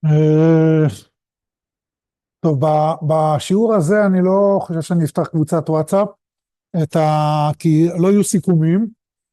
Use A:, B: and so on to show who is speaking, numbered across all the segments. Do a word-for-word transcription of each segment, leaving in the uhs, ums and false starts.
A: אה, טוב, ב- בשיעור הזה אני לא חושב שאני אפתח קבוצת וואטסאפ, את ה... כי לא יהיו סיכומים,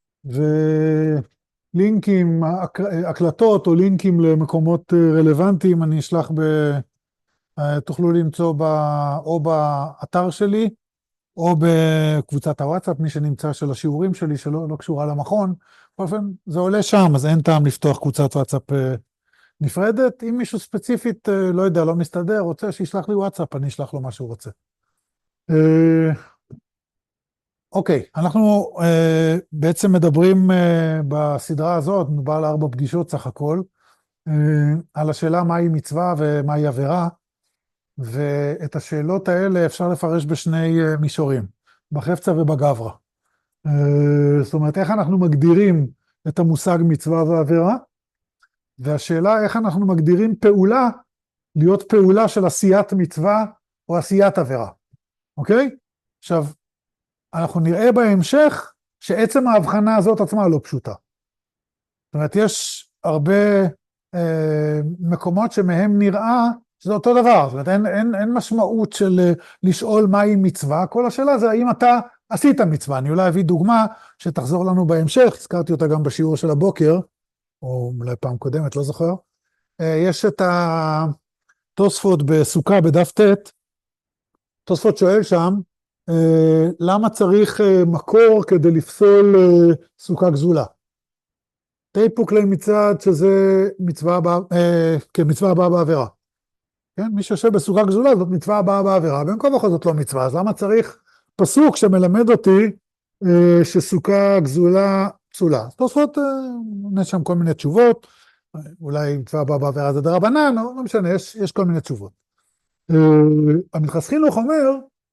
A: ולינקים, הק- הקלטות או לינקים למקומות אה, רלוונטיים, אני אשלח ב... אה, תוכלו למצוא ב... או באתר שלי, או בקבוצת הוואטסאפ, מי שנמצא של השיעורים שלי, שלא לא קשורה למכון. בכל אופן, זה עולה שם, אז אין טעם לפתוח קבוצת וואטסאפ אה, נפרדת. אם מישהו ספציפית, אה, לא יודע, לא מסתדר, רוצה שישלח לי וואטסאפ, אני אשלח לו מה שהוא רוצה. אה, אוקיי, אנחנו אה, בעצם מדברים אה, בסדרה הזאת, מדובר על ארבע פגישות סך הכל, אה, על השאלה מהי מצווה ומהי עבירה, ואת השאלות האלה אפשר לפרש בשני אה, מישורים, בחפצה ובגברא. אה, זאת אומרת, איך אנחנו מגדירים את המושג מצווה ועבירה, והשאלה איך אנחנו מגדירים פעולה להיות פעולה של עשיית מצווה או עשיית עבירה, אוקיי? עכשיו, אנחנו נראה בהמשך שעצם ההבחנה הזאת עצמה לא פשוטה. זאת אומרת, יש הרבה אה, מקומות שמהם נראה שזה אותו דבר. זאת אומרת, אין, אין, אין משמעות של אה, לשאול מהי מצווה, כל השאלה זה האם אתה עשית מצווה. אני אולי אביא דוגמה שתחזור לנו בהמשך, הזכרתי אותה גם בשיעור של הבוקר, או אולי פעם קודמת, לא זוכר. אה, יש את ה... תוספות בסוכה בדף ט', תוספות שואל שם, אה, למה צריך אה, מקור כדי לפסול אה, סוכה גזולה? תיפוק להם מצד שזה מצווה הבאה, אה, כן, מצווה הבאה בעבירה. כן, מי שיושב בסוכה גזולה זאת מצווה הבאה בעבירה, בין כה וכה זאת לא מצווה, אז למה צריך פסוק שמלמד אותי אה, שסוכה גזולה פסולה? אז תוספות, אה, יש שם כל מיני תשובות, אולי מצווה הבאה בעבירה זה דרבנן, לא, לא משנה, יש, יש כל מיני תשובות. אה, המדרש חינוך אומר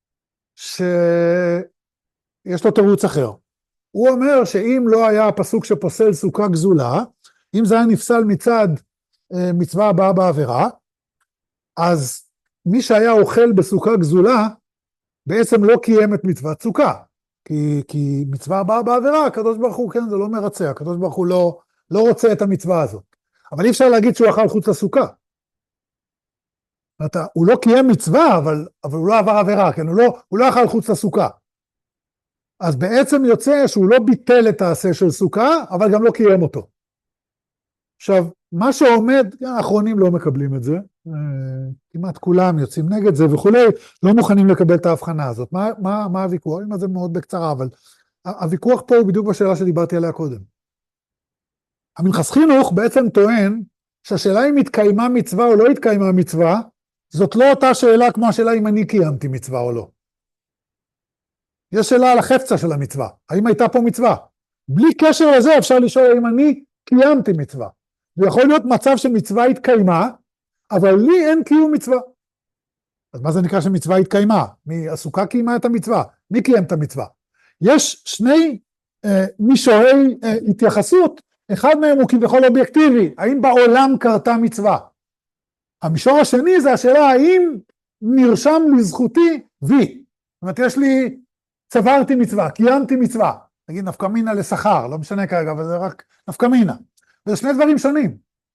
A: שיש לו תירוץ אחר. הוא אומר שאם לא היה הפסוק שפוסל סוכה גזולה, אם זה היה נפסל מצד אה, מצווה הבאה בעבירה, אז מי שהיה אוכל בסוכה גזולה, בעצם לא קיים את מצוות סוכה. כי, כי מצווה הבאה בעבירה, הקדוש ברוך הוא, כן, זה לא מרצה, הקדוש ברוך הוא לא, לא רוצה את המצווה הזאת. אבל אי אפשר להגיד שהוא אכל חוץ לסוכה. אתה, הוא לא קיים מצווה, אבל, אבל הוא לא עבר עבירה, כן? הוא לא, הוא לא אכל חוץ לסוכה. אז בעצם יוצא שהוא לא ביטל את העשה של סוכה, אבל גם לא קיים אותו. עכשיו, מה שעומד, האחרונים לא מקבלים את זה, כמעט כולם יוצאים נגד זה וכולי, לא מוכנים לקבל את ההבחנה הזאת. מה, מה, מה הוויכוח? אם זה מאוד בקצרה, אבל הוויכוח פה הוא בדיוק בשאלה שדיברתי עליה קודם. המנחס חינוך בעצם טוען שהשאלה אם התקיימה מצווה או לא התקיימה מצווה, זאת לא אותה שאלה כמו השאלה אם אני קיימתי מצווה או לא. יש שאלה על החפצה של המצווה, האם הייתה פה מצווה. בלי קשר לזה אפשר לשאול האם אני קיימתי מצווה. ויכול להיות מצב שמצווה התקיימה, אבל לי אין קיום מצווה. אז מה זה נקרא שמצווה התקיימה? הסוכה קיימה את המצווה, מי קיים את המצווה? יש שני אה, מישורי אה, התייחסות, אחד מהם הוא כביכול אובייקטיבי, האם בעולם קרתה מצווה? המישור השני זה השאלה האם נרשם לזכותי וי. זאת אומרת, יש לי, צברתי מצווה, קיימתי מצווה, נגיד נפקא מינה לשכר, לא משנה כרגע, אבל זה רק נפקא מינה. וזה שני דברים שונים,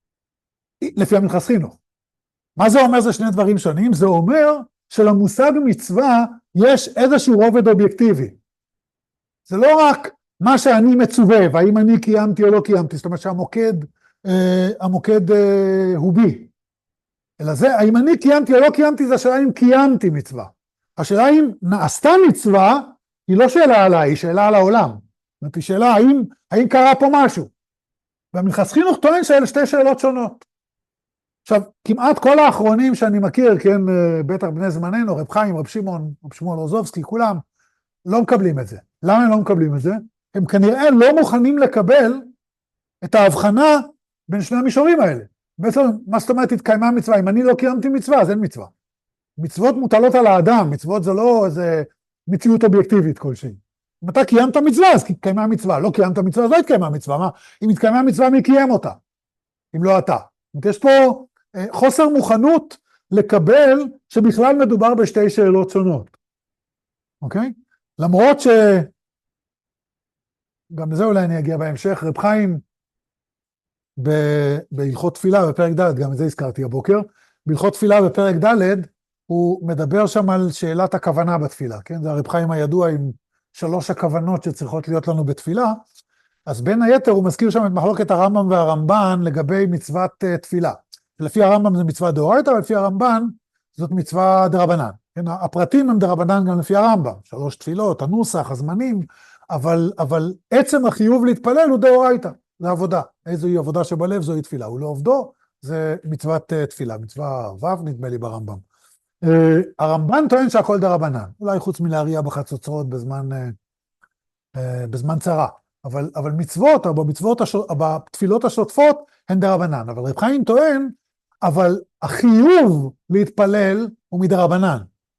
A: לפי המנחס חינוך. מה זה אומר זה שני דברים שונים? זה אומר שלמושג מצווה יש איזשהו רובד אובייקטיבי. זה לא רק מה שאני מצווה, והאם אני קיימתי או לא קיימתי, זאת אומרת שהמוקד אה, המוקד אה, הוא בי. אלא זה, האם אני קיימתי או לא קיימתי, זה השאלה אם קיימתי מצווה. השאלה אם נעשתה מצווה, היא לא שאלה עליי, היא שאלה על העולם. זאת אומרת, היא שאלה האם, האם קרה פה משהו. והמנחס חינוך טוען שאלה שתי שאלות שונות. עכשיו, כמעט כל האחרונים שאני מכיר, כן, בטח בני זמננו, רב חיים, רב שמעון, רב שמעון רוזובסקי, כולם, לא מקבלים את זה. למה הם לא מקבלים את זה? הם כנראה לא מוכנים לקבל את ההבחנה בין שני המישורים האלה. בעצם, מה זאת אומרת, התקיימה מצווה? אם אני לא קיימתי מצווה, אז אין מצווה. מצוות מוטלות על האדם, מצוות זה לא איזה מציאות אובייקטיבית כלשהי. אם אתה קיימת מצווה, אז התקיימה מצווה. לא קיימת מצווה, אז לא התקיימה מצווה. מה? אם התקיימה מצווה, מי קיים אותה? אם לא אתה. זאת אומרת, יש פה חוסר מוכנות לקבל שבכלל מדובר בשתי שאלות שונות. אוקיי? למרות ש... גם לזה אולי אני אגיע בהמשך, רב חיים בהלכות תפילה בפרק ד', גם את זה הזכרתי הבוקר, בהלכות תפילה בפרק ד', הוא מדבר שם על שאלת הכוונה בתפילה, כן? זה הרב חיים הידוע עם שלוש הכוונות שצריכות להיות לנו בתפילה, אז בין היתר הוא מזכיר שם את מחלוקת הרמב"ם והרמב"ן לגבי מצוות uh, תפילה. לפי הרמב"ם זה מצווה דאורייתא, אבל לפי הרמב"ן זאת מצווה דרבנן. כן? הפרטים הם דרבנן גם לפי הרמב"ם, שלוש תפילות, הנוסח, הזמנים, אבל, אבל עצם החיוב להתפלל הוא דאורייתא, זה עבודה. איזוהי עבודה שבלב זוהי תפילה, הוא לא עובדו, זה מצוות uh, תפילה, מצווה ו' נדמה לי ברמב"ם. Uh, הרמב"ן טוען שהכל דרבנן, אולי חוץ מלהריע בחצוצרות בזמן, uh, uh, בזמן צרה. אבל, אבל מצוות, או במצוות, בתפילות השוטפות, הן דרבנן. אבל רב חיים טוען, אבל החיוב להתפלל הוא מדרבנן.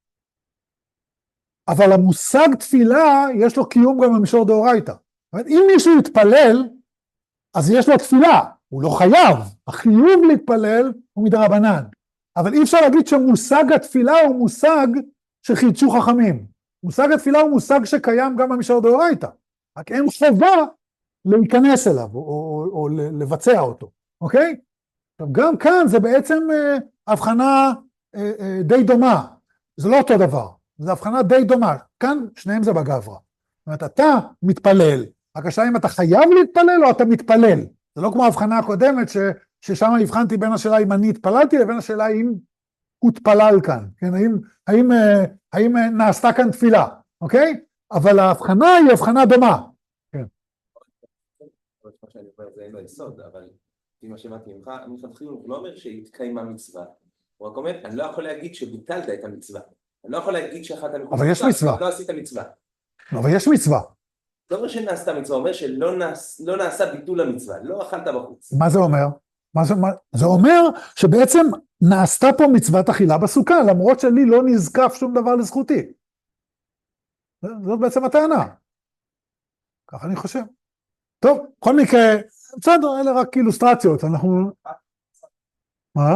A: אבל המושג תפילה, יש לו קיום גם במישור דאורייתא. זאת אומרת, אם מישהו יתפלל, אז יש לו תפילה, הוא לא חייב. החיוב להתפלל הוא מדרבנן. אבל אי אפשר להגיד שמושג התפילה הוא מושג שחידשו חכמים. מושג התפילה הוא מושג שקיים גם במישור דאורייתא. רק אין חובה להיכנס אליו, או, או, או לבצע אותו, אוקיי? עכשיו, גם כאן זה בעצם אה, הבחנה אה, אה, די דומה, זה לא אותו דבר, זה הבחנה די דומה, כאן שניהם זה בגברא. זאת אומרת, אתה מתפלל, רק השאלה אם אתה חייב להתפלל או אתה מתפלל, זה לא כמו ההבחנה הקודמת, ש, ששם הבחנתי בין השאלה אם אני התפללתי, לבין השאלה אם הוא התפלל כאן, כן? האם, האם, אה, האם אה, נעשתה כאן תפילה, אוקיי? אבל ההבחנה היא הבחנה דומה. כן.
B: מה שאני אומר זה אין לו יסוד, אבל אם מה שמעתי ממך, מלכתחילה הוא לא אומר שהתקיימה מצווה. הוא רק אומר, אני לא יכול להגיד שביטלת את המצווה. אני לא יכול להגיד שאחת המצווה.
A: אבל יש מצווה.
B: לא עשית מצווה.
A: אבל יש מצווה.
B: לא אומר שנעשתה מצווה, הוא אומר שלא נעש, לא נעשה ביטול המצווה, לא אכלת בחוץ.
A: מה זה אומר? מה זה, מה, זה אומר שבעצם נעשתה פה מצוות אכילה בסוכה, למרות שלי לא נזקף שום דבר לזכותי. זאת בעצם הטענה. ככה אני חושב. טוב, בכל מקרה, בסדר, אלה רק אילוסטרציות, אנחנו... מה?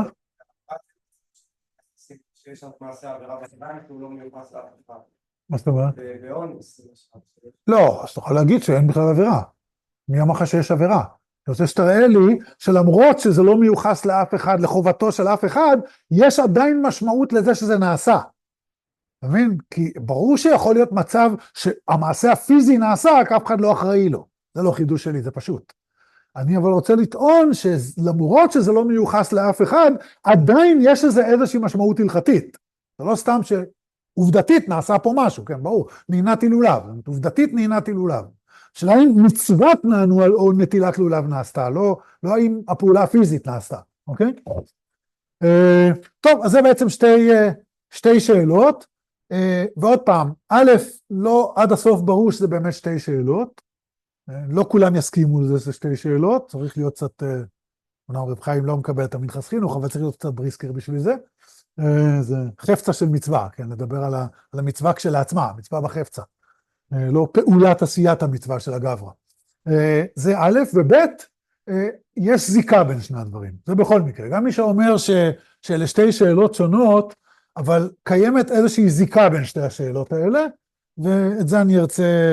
C: שיש לנו מעשה עבירה בזמן, שהוא לא מיוחס לאף אחד.
A: מה זאת אומרת?
C: באונס.
A: לא, אז אתה יכול להגיד שאין בכלל עבירה. מי אמר לך שיש עבירה? אני רוצה שתראה לי שלמרות שזה לא מיוחס לאף אחד, לחובתו של אף אחד, יש עדיין משמעות לזה שזה נעשה. אתה מבין? כי ברור שיכול להיות מצב שהמעשה הפיזי נעשה, רק אף אחד לא אחראי לו. זה לא חידוש שלי, זה פשוט. אני אבל רוצה לטעון שלמרות שזה לא מיוחס לאף אחד, עדיין יש לזה איזושהי משמעות הלכתית. זה לא סתם שעובדתית נעשה פה משהו, כן, ברור, נעינת לולב, עובדתית נעינת לולב. שאלה אם מצוות נענו או נטילת לולב נעשתה, לא, לא האם הפעולה הפיזית נעשתה, אוקיי? אה, טוב, אז זה בעצם שתי, שתי שאלות, אה, ועוד פעם, א', לא עד הסוף ברור שזה באמת שתי שאלות, לא כולם יסכימו לזה, זה שתי שאלות, צריך להיות קצת, אומנם רב חיים לא מקבל את המנחס חינוך, אבל צריך להיות קצת בריסקר בשביל זה. זה חפצה של מצווה, כן, לדבר על, ה, על המצווה כשלעצמה, המצווה בחפצה, לא פעולת עשיית המצווה של הגברא. זה א', וב', יש זיקה בין שני הדברים, זה בכל מקרה. גם מי שאומר ש, שאלה שתי שאלות שונות, אבל קיימת איזושהי זיקה בין שתי השאלות האלה, ואת זה אני ארצה...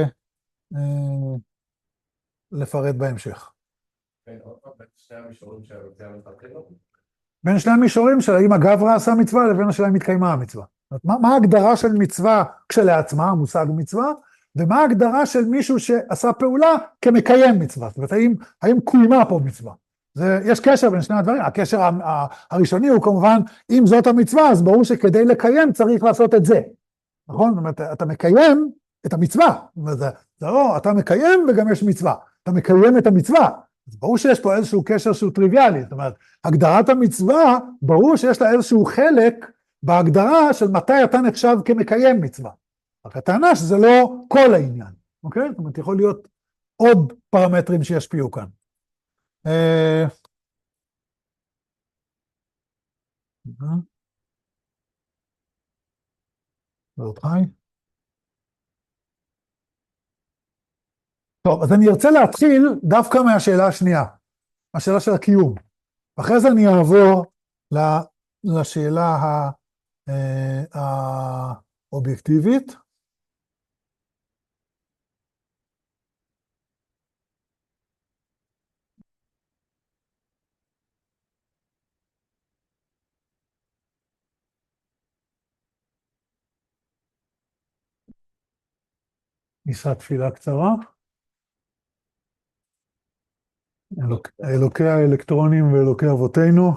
A: לפרט בהמשך.
C: בין שני המישורים שהרצייה מלכתחילה?
A: בין שני המישורים של האם הגברא עשה מצווה לבין השאלה אם התקיימה המצווה. מה, מה ההגדרה של מצווה כשלעצמה, המושג מצווה, ומה ההגדרה של מישהו שעשה פעולה כמקיים מצווה. זאת אומרת, האם, האם קוימה פה מצווה. זה, יש קשר בין שני הדברים. הקשר הראשוני הוא כמובן, אם זאת המצווה, אז ברור שכדי לקיים צריך לעשות את זה. נכון? זאת אומרת, אתה מקיים את המצווה. זה, זה לא, אתה מקיים וגם יש מצווה. אתה מקיים את המצווה, אז ברור שיש פה איזשהו קשר שהוא טריוויאלי, זאת אומרת, הגדרת המצווה, ברור שיש לה איזשהו חלק בהגדרה של מתי אתה נחשב כמקיים מצווה. רק הטענה שזה לא כל העניין, אוקיי? זאת אומרת, יכול להיות עוד פרמטרים שישפיעו כאן. ועוד חי. טוב, אז אני ארצה להתחיל דווקא מהשאלה השנייה, השאלה של הקיום. אחרי זה אני אעבור לשאלה האובייקטיבית. ניסה תפילה קצרה. אלוק, אלוקי האלקטרונים ואלוקי אבותינו.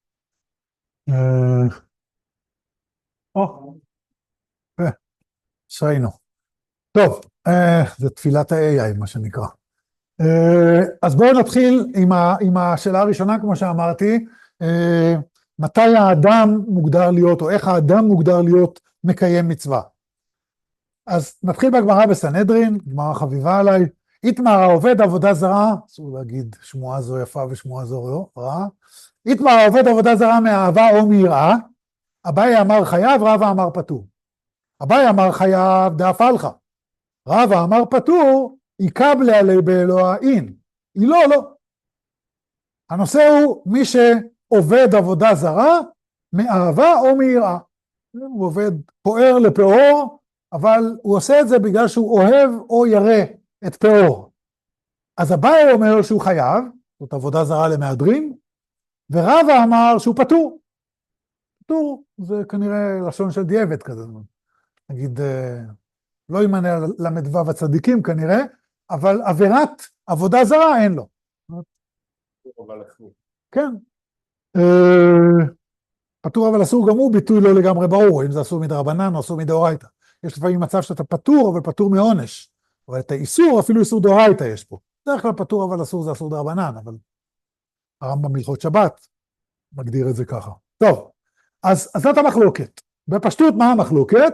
A: אה, או, אה, שיינו. טוב, אה, זה תפילת ה-איי איי, מה שנקרא. אה, אז בואו נתחיל עם, ה, עם השאלה הראשונה, כמו שאמרתי. אה, מתי האדם מוגדר להיות, או איך האדם מוגדר להיות מקיים מצווה? אז נתחיל בגמרא בסנהדרין, גמרא חביבה עליי. איתמר העובד עבודה זרה, אסור להגיד שמועה זו יפה ושמועה זו לא, רעה. איתמר העובד עבודה זרה מאהבה או מיראה, אביי אמר חייב, רבא אמר פטור. אביי אמר חייב דאף הלכה. רבא אמר פטור, יקבל עלי באלוה אין. היא לא, לא. הנושא הוא מי שעובד עבודה זרה, מאהבה או מיראה. הוא עובד פוער לפאור, אבל הוא עושה את זה בגלל שהוא אוהב או ירא את פאור. אז אביי אומר שהוא חייב, זאת עבודה זרה למהדרין, ורבא אמר שהוא פטור. פטור זה כנראה לשון של דיעבד כזה. נגיד, לא ימנה למדבב הצדיקים כנראה, אבל עבירת עבודה זרה אין לו. כן. פטור אבל אסור גם הוא ביטוי לא לגמרי ברור, אם זה אסור מדרבנן או אסור מדאורייתא. יש לפעמים מצב שאתה פטור, אבל פטור מעונש. אבל את האיסור, אפילו איסור דאורייתא יש פה. בדרך כלל פטור אבל אסור זה אסור דרבנן, אבל הרמב"ם בהלכות שבת מגדיר את זה ככה. טוב, אז, אז זאת המחלוקת. בפשטות מה המחלוקת?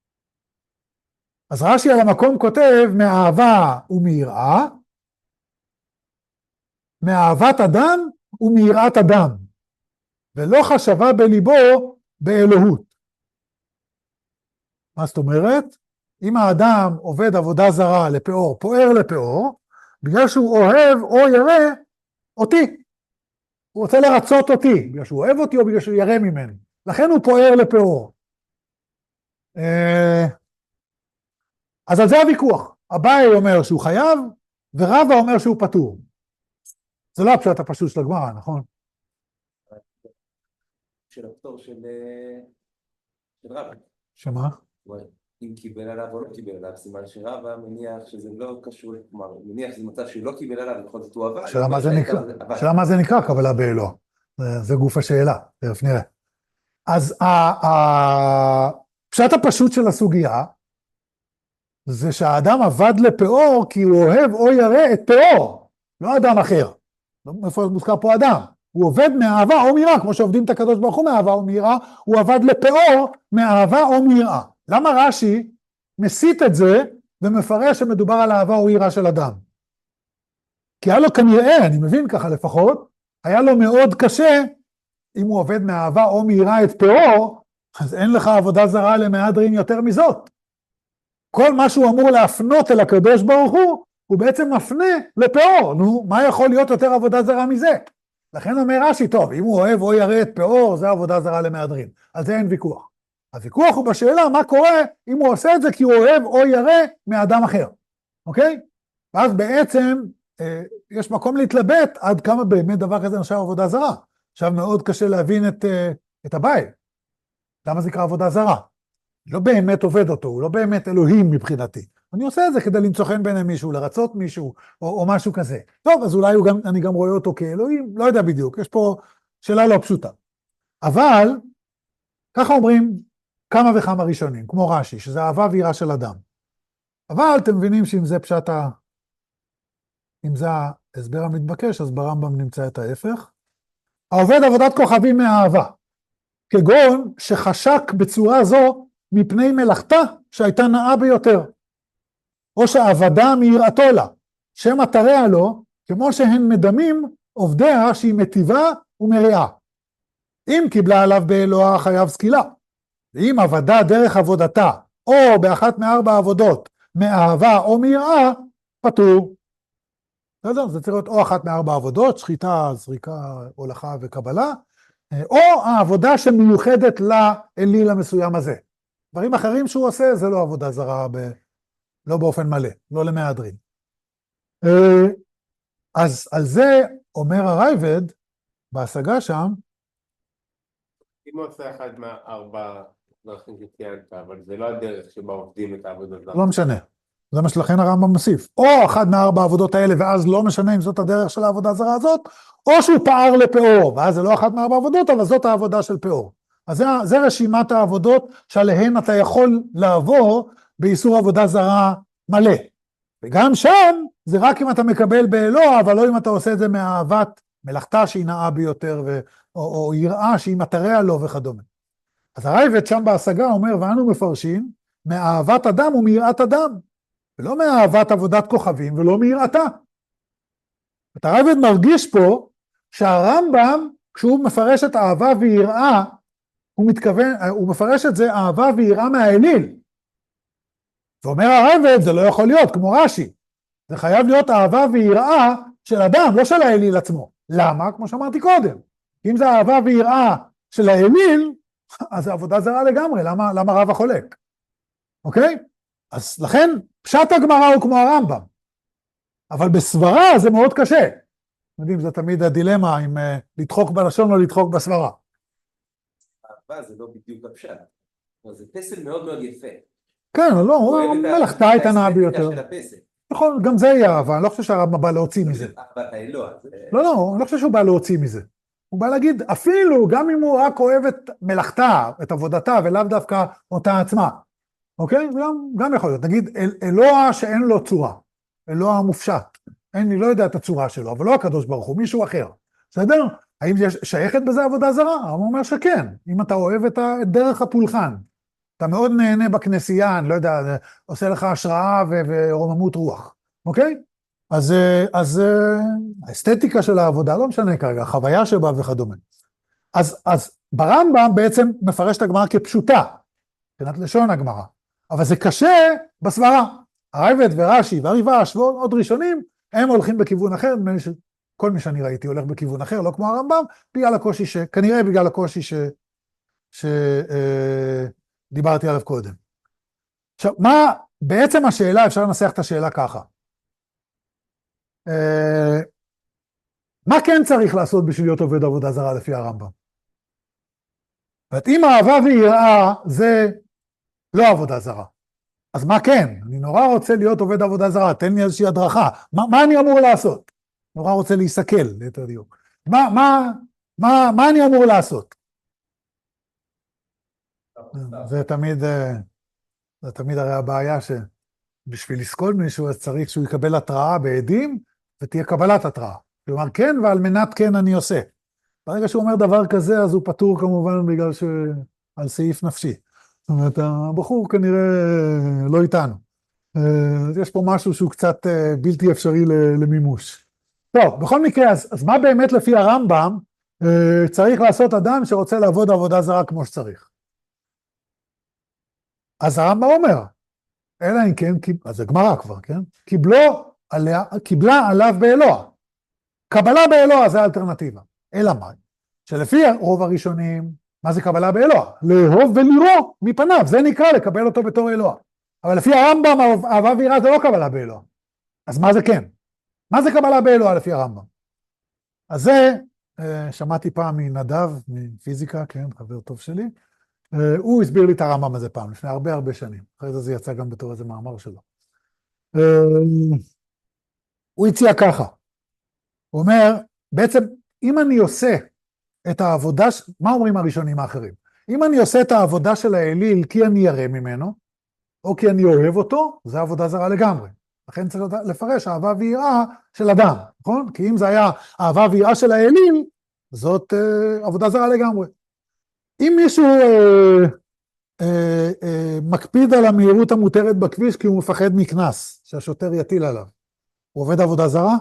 A: אז רש"י על המקום כותב מאהבה ומיראה, מאהבת אדם ומיראת אדם, ולא חשבה בליבו באלוהות. מה זאת אומרת? אם האדם עובד עבודה זרה לפאור, פוער לפאור, בגלל שהוא אוהב או ירא אותי. הוא רוצה לרצות אותי, בגלל שהוא אוהב אותי או בגלל שהוא ירא ממנו. לכן הוא פוער לפאור. אז על זה הוויכוח. אביי אומר שהוא חייב, ורבא אומר שהוא פטור. זה לא הפשט הפשוט של הגמרא, נכון?
B: של הפטור של רבא.
A: שמה?
B: אם קיבל עליו או לא קיבל עליו, סימן שרבא מניח שזה לא קשור, כלומר, מניח שזה מצב שהוא לא קיבל עליו, בכל זאת הוא עבר.
A: השאלה מה זה נקרא קבלה באלוה? זה גוף השאלה, תכף נראה. אז הפשט הפשוט של הסוגיה, זה שהאדם עבד לפאור כי הוא אוהב או ירא את פאור, לא אדם אחר. איפה מוזכר פה אדם? הוא עובד מאהבה או מיראה, כמו שעובדים את הקדוש ברוך הוא מאהבה או מיראה, הוא עבד לפאור מאהבה או מיראה. למה רש"י מסיט את זה ומפרש שמדובר על אהבה או יראה של אדם? כי היה לו כנראה, אני מבין ככה לפחות, היה לו מאוד קשה, אם הוא עובד מאהבה או מיראה את פאור, אז אין לך עבודה זרה למהדרין יותר מזאת. כל מה שהוא אמור להפנות אל הקדוש ברוך הוא, הוא בעצם מפנה לפאור. נו, מה יכול להיות יותר עבודה זרה מזה? לכן אומר רש"י, טוב, אם הוא אוהב או ירא את פאור, זה עבודה זרה למהדרין. על זה אין ויכוח. הוויכוח הוא בשאלה מה קורה אם הוא עושה את זה כי הוא אוהב או ירא מאדם אחר. אוקיי? ואז בעצם אה, יש מקום להתלבט עד כמה באמת דבר כזה נחשב עבודה זרה. עכשיו מאוד קשה להבין את, אה, את הבית. למה זה נקרא עבודה זרה? לא באמת עובד אותו, הוא לא באמת אלוהים מבחינתי. אני עושה את זה כדי למצוא חן בעיני מישהו, לרצות מישהו, או, או משהו כזה. טוב, אז אולי גם, אני גם רואה אותו כאלוהים, לא יודע בדיוק, יש פה שאלה לא פשוטה. אבל, ככה אומרים כמה וכמה ראשונים, כמו רש"י, שזה אהבה ויראה של אדם. אבל אתם מבינים שאם זה פשט ה... אם זה ההסבר המתבקש, אז ברמב"ם נמצא את ההפך. העובד עבודת כוכבים מאהבה, כגון שחשק בצורה זו מפני מלאכתה שהייתה נאה ביותר, או שעבדה מיראתו לה, שמטריה לו, כמו שהן מדמים עובדיה שהיא מטיבה ומריעה. אם קיבלה עליו באלוה חייב סקילה, ואם עבדה דרך עבודתה, או באחת מארבע עבודות, מאהבה או מיראה, פטור. זה צריך להיות או אחת מארבע עבודות, שחיטה, זריקה, הולכה וקבלה, או העבודה שמיוחדת לאליל המסוים הזה. דברים אחרים שהוא עושה, זה לא עבודה זרה, ב... לא באופן מלא, לא למהדרין. אז על זה אומר הרייבד, בהשגה שם,
C: אם הוא עושה אחד מהארבע דרכים שציינת, אבל זה לא הדרך שבה עובדים את העבודה זרה.
A: לא משנה. זה מה שלכן הרמב"ם מוסיף. או אחת מארבע העבודות האלה, ואז לא משנה אם זאת הדרך של העבודה הזרה הזאת, או שהוא פער לפאור, ואז זה לא אחת מארבע העבודות, אבל זאת העבודה של פאור. אז זה, זה רשימת העבודות שעליהן אתה יכול לעבור באיסור עבודה זרה מלא. וגם שם, זה רק אם אתה מקבל באלוה, אבל לא אם אתה עושה את זה מאהבת מלאכתה שהיא נאה ביותר, ו, או, או יראה שהיא מטריה לו וכדומה. אז הרייבד שם בהשגה אומר, ואנו מפרשים, מאהבת אדם ומיראת אדם, ולא מאהבת עבודת כוכבים, ולא מיראתה. את הרייבד מרגיש פה, שהרמב"ם, כשהוא מפרש את אהבה ויראה, הוא מתכוון, הוא מפרש את זה אהבה ויראה מהאליל. ואומר הרייבד, זה לא יכול להיות, כמו רש"י. זה חייב להיות אהבה ויראה של אדם, לא של האליל עצמו. למה? כמו שאמרתי קודם. אם זה אהבה ויראה של האליל, אז זה עבודה זרה לגמרי, למה, למה רב החולק? אוקיי? אז לכן, פשט הגמרא הוא כמו הרמב"ם. אבל בסברה זה מאוד קשה. אתם יודעים, זה תמיד הדילמה אם uh, לדחוק בלשון או לדחוק בסברה.
B: אהבה זה לא בדיוק הפשט. זה פסל מאוד מאוד יפה.
A: כן, לא, הוא מלאכתה הייתה נאה ביותר. נכון, גם זה יהיה אהבה, אני לא חושב שהרמב"ם בא להוציא מזה.
B: אהבת האלוה.
A: לא, לא, אני לא חושב שהוא בא להוציא מזה. הוא בא להגיד, אפילו גם אם הוא רק אוהב את מלאכתה, את עבודתה, ולאו דווקא אותה עצמה. אוקיי? גם, גם יכול להיות. נגיד, אל, אלוה שאין לו צורה. אלוה המופשט. אין לי, לא יודע את הצורה שלו, אבל לא הקדוש ברוך הוא, מישהו אחר. בסדר? האם יש שייכת בזה עבודה זרה? הוא אומר שכן. אם אתה אוהב את דרך הפולחן, אתה מאוד נהנה בכנסייה, אני לא יודע, עושה לך השראה ו- ורוממות רוח. אוקיי? אז, אז האסתטיקה של העבודה, לא משנה כרגע, החוויה שבה וכדומה. אז, אז ברמב"ם בעצם מפרש את הגמרא כפשוטה, מבחינת לשון הגמרא, אבל זה קשה בסברה. הרייבד ורש"י והריב"ש ועוד ראשונים, הם הולכים בכיוון אחר, כל מי שאני ראיתי הולך בכיוון אחר, לא כמו הרמב"ם, בגלל הקושי ש... כנראה בגלל הקושי ש... שדיברתי עליו קודם. עכשיו, מה בעצם השאלה, אפשר לנסח את השאלה ככה. מה כן צריך לעשות בשביל להיות עובד עבודה זרה לפי הרמב"ם? אם אהבה ויראה זה לא עבודה זרה, אז מה כן? אני נורא רוצה להיות עובד עבודה זרה, תן לי איזושהי הדרכה. מה, מה אני אמור לעשות? נורא רוצה להיסכל, ליתר דיוק. מה, מה, מה, מה אני אמור לעשות? זה תמיד, זה תמיד הרי הבעיה שבשביל לסקול מישהו, אז צריך שהוא יקבל התראה בעדים, ותהיה קבלת התראה. כלומר, כן, ועל מנת כן אני עושה. ברגע שהוא אומר דבר כזה, אז הוא פטור כמובן בגלל שעל סעיף נפשי. זאת אומרת, הבחור כנראה לא איתנו. יש פה משהו שהוא קצת בלתי אפשרי למימוש. טוב, בכל מקרה, אז, אז מה באמת לפי הרמב"ם צריך לעשות אדם שרוצה לעבוד עבודה זרה כמו שצריך? אז הרמב"ם אומר, אלא אם כן, אז זה גמרא כבר, כן? קיבלו עליה, קיבלה עליו באלוה. קבלה באלוה זה האלטרנטיבה. אלא מה? שלפי רוב הראשונים, מה זה קבלה באלוה? לאהוב ולראות מפניו, זה נקרא לקבל אותו בתור אלוה. אבל לפי הרמב"ם, אהבה ויראה זה לא קבלה באלוה. אז מה זה כן? מה זה קבלה באלוה לפי הרמב"ם? אז זה, שמעתי פעם מנדב, מפיזיקה, כן, חבר טוב שלי, הוא הסביר לי את הרמב"ם הזה פעם, לפני הרבה הרבה שנים. אחרי זה זה יצא גם בתור איזה מאמר שלו. הוא הציע ככה, הוא אומר, בעצם, אם אני עושה את העבודה, מה אומרים הראשונים האחרים? אם אני עושה את העבודה של האליל כי אני ירא ממנו, או כי אני אוהב אותו, זה עבודה זרה לגמרי. לכן צריך לפרש אהבה ויראה של אדם, נכון? כי אם זה היה אהבה ויראה של האליל, זאת אה, עבודה זרה לגמרי. אם מישהו אה, אה, אה, מקפיד על המהירות המותרת בכביש כי הוא מפחד מקנס, שהשוטר יטיל עליו, הוא עובד עבודה זרה?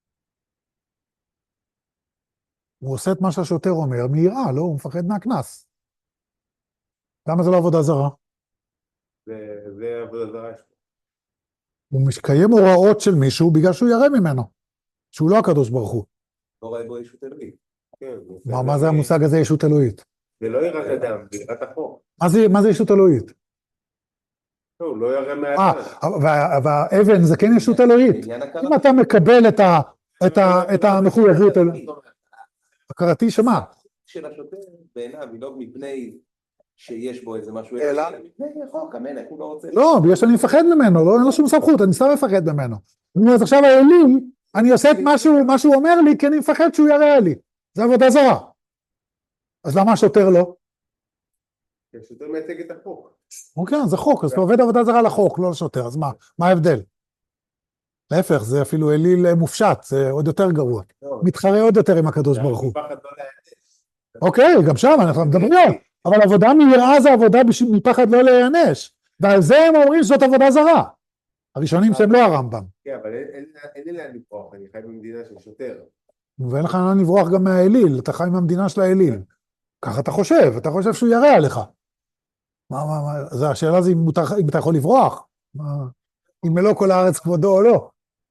A: הוא עושה את מה שהשוטר אומר, מהירה, לא, הוא מפחד מהקנס. למה זה לא עבודה זרה?
C: זה עבודה זרה.
A: הוא משקיים הוראות של מישהו בגלל שהוא ירא ממנו, שהוא לא הקדוש ברוך הוא.
B: לא רואה בו ישות אלוהית.
A: מה, מה זה המושג הזה ישות אלוהית?
C: זה לא יראת אדם, זה יראת החוק.
A: מה זה, מה זה ישות אלוהית?
C: לא, הוא לא ירא מהאדם.
A: אה, והאבן זה כן ישות אלוהית. אם אתה מקבל את ה, את ה, את המחויבות אלוהית. הכרתי שמה?
B: של השוטר בעיניו היא לא מפני שיש בו איזה משהו...
A: אלא?
B: חוק, המלך, הוא לא רוצה...
A: לא, בגלל שאני מפחד ממנו, לא, אין לו שום סמכות, אני סתם מפחד ממנו. אז עכשיו האליל, אני עושה את מה שהוא אומר לי, כי אני מפחד שהוא יראה לי. זה עבודה זרה. אז למה השוטר לא?
C: כי השוטר מייצג את החוק.
A: אוקיי, זה חוק, אז אתה עובד עבודה זרה לחוק, לא לשוטר, אז מה? מה ההבדל? להפך, זה אפילו אליל מופשט, זה עוד יותר גרוע. מתחרה עוד יותר עם הקדוש ברוך הוא. אוקיי, גם שם אנחנו מדברים, אבל עבודה מיראה זה עבודה מפחד לא להיענש, ועל זה הם אומרים שזאת עבודה זרה. הראשונים שהם לא הרמב"ם.
C: כן, אבל אין לי לאן לברוח, אני חי במדינה של שוטר.
A: ואין לך לאן לברוח גם מהאליל, אתה חי מהמדינה של האליל. ככה אתה חושב, אתה חושב שהוא יראה עליך. מה, מה, מה, זה השאלה זה אם, מותר, אם אתה יכול לברוח, מה, אם מלוא כל הארץ כבודו או לא.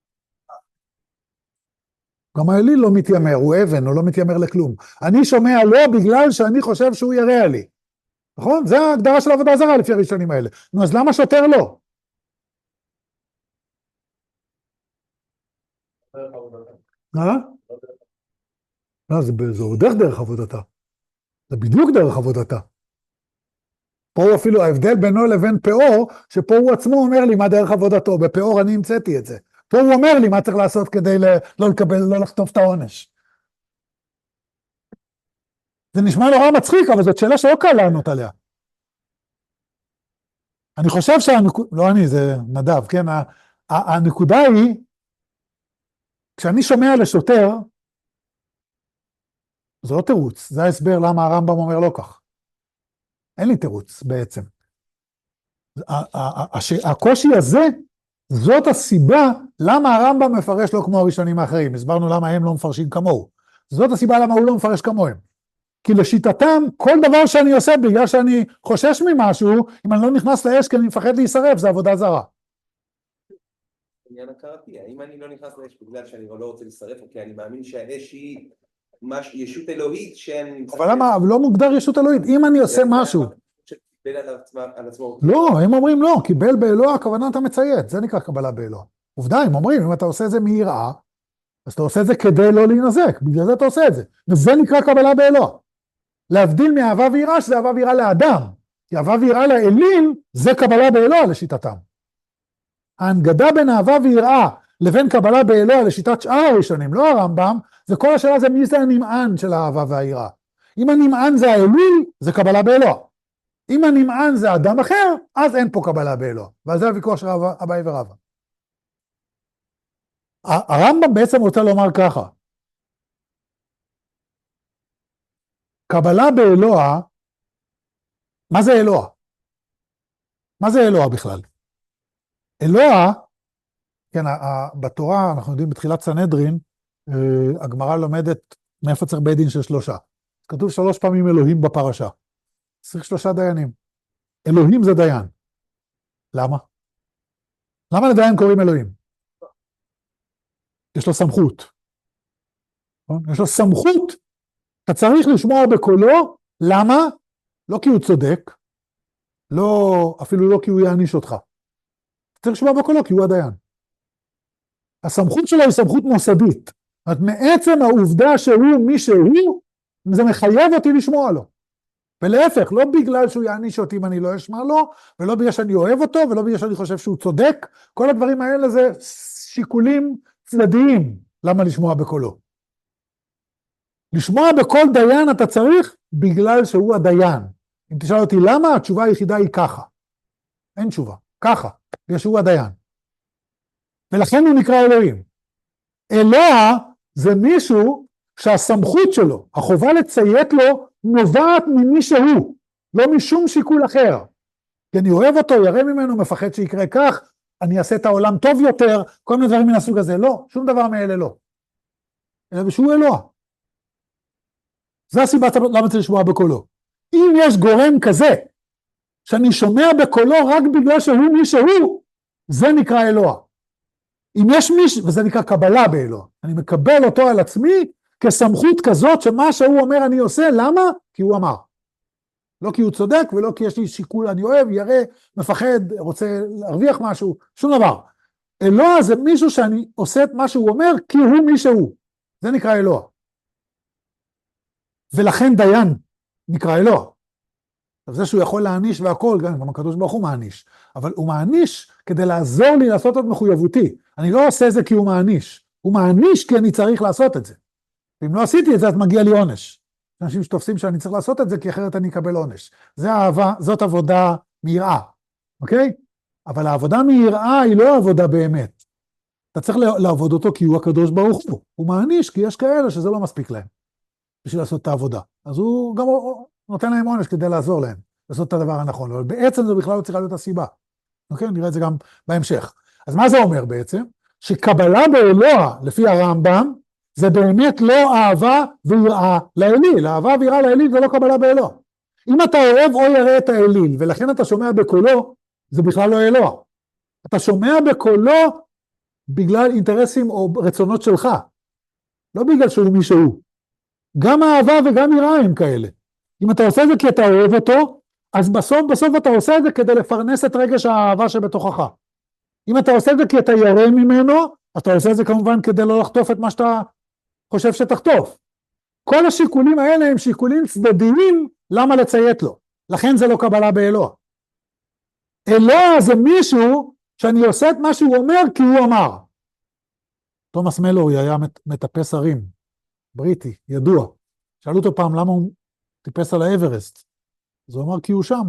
A: גם האליל לא מתיימר, הוא אבן, הוא לא מתיימר לכלום. אני שומע לא בגלל שאני חושב שהוא יראה לי. נכון? זה ההגדרה של עבודה זרה לפי הראשונים האלה. נו, אז למה שוטר לא? אה? לא, זה, זה עוד דרך דרך עבודתה. זה בדיוק דרך עבודתה. פה הוא אפילו, ההבדל בינו לבין פאור, שפה הוא עצמו אומר לי מה דרך עבודתו, בפאור אני המצאתי את זה. פה הוא אומר לי מה צריך לעשות כדי לא לקבל, לא לחטוף את העונש. זה נשמע נורא מצחיק, אבל זאת שאלה שלא קל לענות עליה. אני חושב שהנקודה, לא אני, זה נדב, כן? הנקודה היא, כשאני שומע לשוטר, זה לא תירוץ, זה ההסבר למה הרמב"ם אומר לא כך. אין לי תירוץ בעצם. הקושי הזה, זאת הסיבה למה הרמב"ם מפרש לא כמו הראשונים האחרים. הסברנו למה הם לא מפרשים כמוהו. זאת הסיבה למה הוא לא מפרש כמוהם. כי לשיטתם, כל דבר שאני עושה בגלל שאני חושש ממשהו, אם אני לא נכנס לאש כי אני מפחד להישרף, זה עבודה זרה.
B: עניין הכרתי, האם אני לא נכנס לאש בגלל שאני לא רוצה להישרף, כי אני מאמין שהאש היא ישות אלוהית שאני...
A: אבל למה? לא מוגדר ישות אלוהית. אם אני עושה משהו...
B: קיבל על עצמו...
A: לא, הם אומרים לא, קיבל באלוה, הכוונה אתה מציית, זה נקרא קבלה באלוה. עובדה, הם אומרים, אם אתה עושה את זה מיראה, אז אתה עושה את זה כדי לא להינזק, בגלל זה אתה עושה את זה. וזה נקרא קבלה באלוה. להבדיל מאהבה ויראה, שזה אהבה ויראה לאדם. כי אהבה ויראה לאליל, זה קבלה באלוה לשיטתם. ההנגדה בין אהבה ויראה לבין קבלה באלוה לשיטת שאר הראשונים, לא הרמב"ם, זה כל השאלה זה מי זה הנמען של האהבה והיראה. אם הנמען זה האליל, זה קבלה באלוה. אם הנמען זה אדם אחר, אז אין פה קבלה באלוה. ועל זה הוויכוח של אביי ורבא. הרמב"ם בעצם רוצה לומר ככה. קבלה באלוה, מה זה אלוה? מה זה אלוה בכלל? אלוה, כן, בתורה, אנחנו יודעים בתחילת סנהדרין, הגמרא לומדת מאיפה צריך בית דין של שלושה. כתוב שלוש פעמים אלוהים בפרשה. צריך שלושה דיינים. אלוהים זה דיין. למה? למה לדיין קוראים אלוהים? יש לו סמכות. יש לו סמכות. אתה צריך לשמוע בקולו, למה? לא כי הוא צודק, לא, אפילו לא כי הוא יעניש אותך. אתה צריך לשמוע בקולו כי הוא הדיין. הסמכות שלו היא סמכות מוסדית. זאת מעצם העובדה שהוא מי שהוא, זה מחייב אותי לשמוע לו. ולהפך, לא בגלל שהוא יעניש אותי אם אני לא אשמע לו, ולא בגלל שאני אוהב אותו, ולא בגלל שאני חושב שהוא צודק, כל הדברים האלה זה שיקולים צדדיים, למה לשמוע בקולו. לשמוע בכל דיין אתה צריך, בגלל שהוא הדיין. אם תשאל אותי למה, התשובה היחידה היא ככה. אין תשובה, ככה, בגלל שהוא הדיין. ולכן הוא נקרא אלוהים. אלוה זה מישהו שהסמכות שלו, החובה לציית לו, נובעת ממי שהוא, לא משום שיקול אחר. כי אני אוהב אותו, ירא ממנו, מפחד שיקרה כך, אני אעשה את העולם טוב יותר, כל מיני דברים מן הסוג הזה. לא, שום דבר מאלה לא. אלא בשביל אלוה. זה הסיבה למה צריך לשמוע בקולו. אם יש גורם כזה, שאני שומע בקולו רק בגלל שהוא מי שהוא, זה נקרא אלוה. אם יש מישהו, וזה נקרא קבלה באלוה, אני מקבל אותו על עצמי, כסמכות כזאת שמה שהוא אומר אני עושה, למה? כי הוא אמר. לא כי הוא צודק ולא כי יש לי שיקול, אני אוהב, ירא, מפחד, רוצה להרוויח משהו, שום דבר. אלוה זה מישהו שאני עושה את מה שהוא אומר, כי הוא מי שהוא. זה נקרא אלוה. ולכן דיין נקרא אלוה. זה שהוא יכול להעניש והכל, גם הקדוש ברוך הוא מעניש, אבל הוא מעניש כדי לעזור לי לעשות את מחויבותי. אני לא עושה זה כי הוא מעניש, הוא מעניש כי אני צריך לעשות את זה. ואם לא עשיתי את זה, אז מגיע לי עונש. אנשים שתופסים שאני צריך לעשות את זה, כי אחרת אני אקבל עונש. זה אהבה, זאת עבודה מיראה, אוקיי? אבל העבודה מיראה היא לא עבודה באמת. אתה צריך לעבוד אותו כי הוא הקדוש ברוך הוא. הוא מעניש כי יש כאלה שזה לא מספיק להם, בשביל לעשות את העבודה. אז הוא גם נותן להם עונש כדי לעזור להם, לעשות את הדבר הנכון. אבל בעצם זה בכלל לא צריכה להיות הסיבה. אוקיי? נראה את זה גם בהמשך. אז מה זה אומר בעצם? שקבלה באלוה, לפי הרמב"ם, זה באמת לא אהבה ויראה לאליל. אהבה ויראה לאליל זה לא קבלה באלוה. אם אתה אוהב או ירא את האליל, ולכן אתה שומע בקולו, זה בכלל לא אלוה. אתה שומע בקולו בגלל אינטרסים או רצונות שלך. לא בגלל שהוא מישהו. גם אהבה וגם יראה הם כאלה. אם אתה עושה את זה כי אתה אוהב אותו, אז בסוף בסוף אתה עושה את זה כדי לפרנס את רגש האהבה שבתוכך. אם אתה עושה את זה כי אתה ירא ממנו, אתה עושה את זה כמובן כדי לא לחטוף את מה שאתה חושב שתחטוף. כל השיקולים האלה הם שיקולים צדדיים למה לציית לו. לכן זה לא קבלה באלוה. אלוה זה מישהו שאני עושה את מה שהוא אומר כי הוא אמר. תומאס מלורי היה מטפס הרים, בריטי, ידוע. שאלו אותו פעם למה הוא טיפס על האברסט. אז הוא אמר כי הוא שם.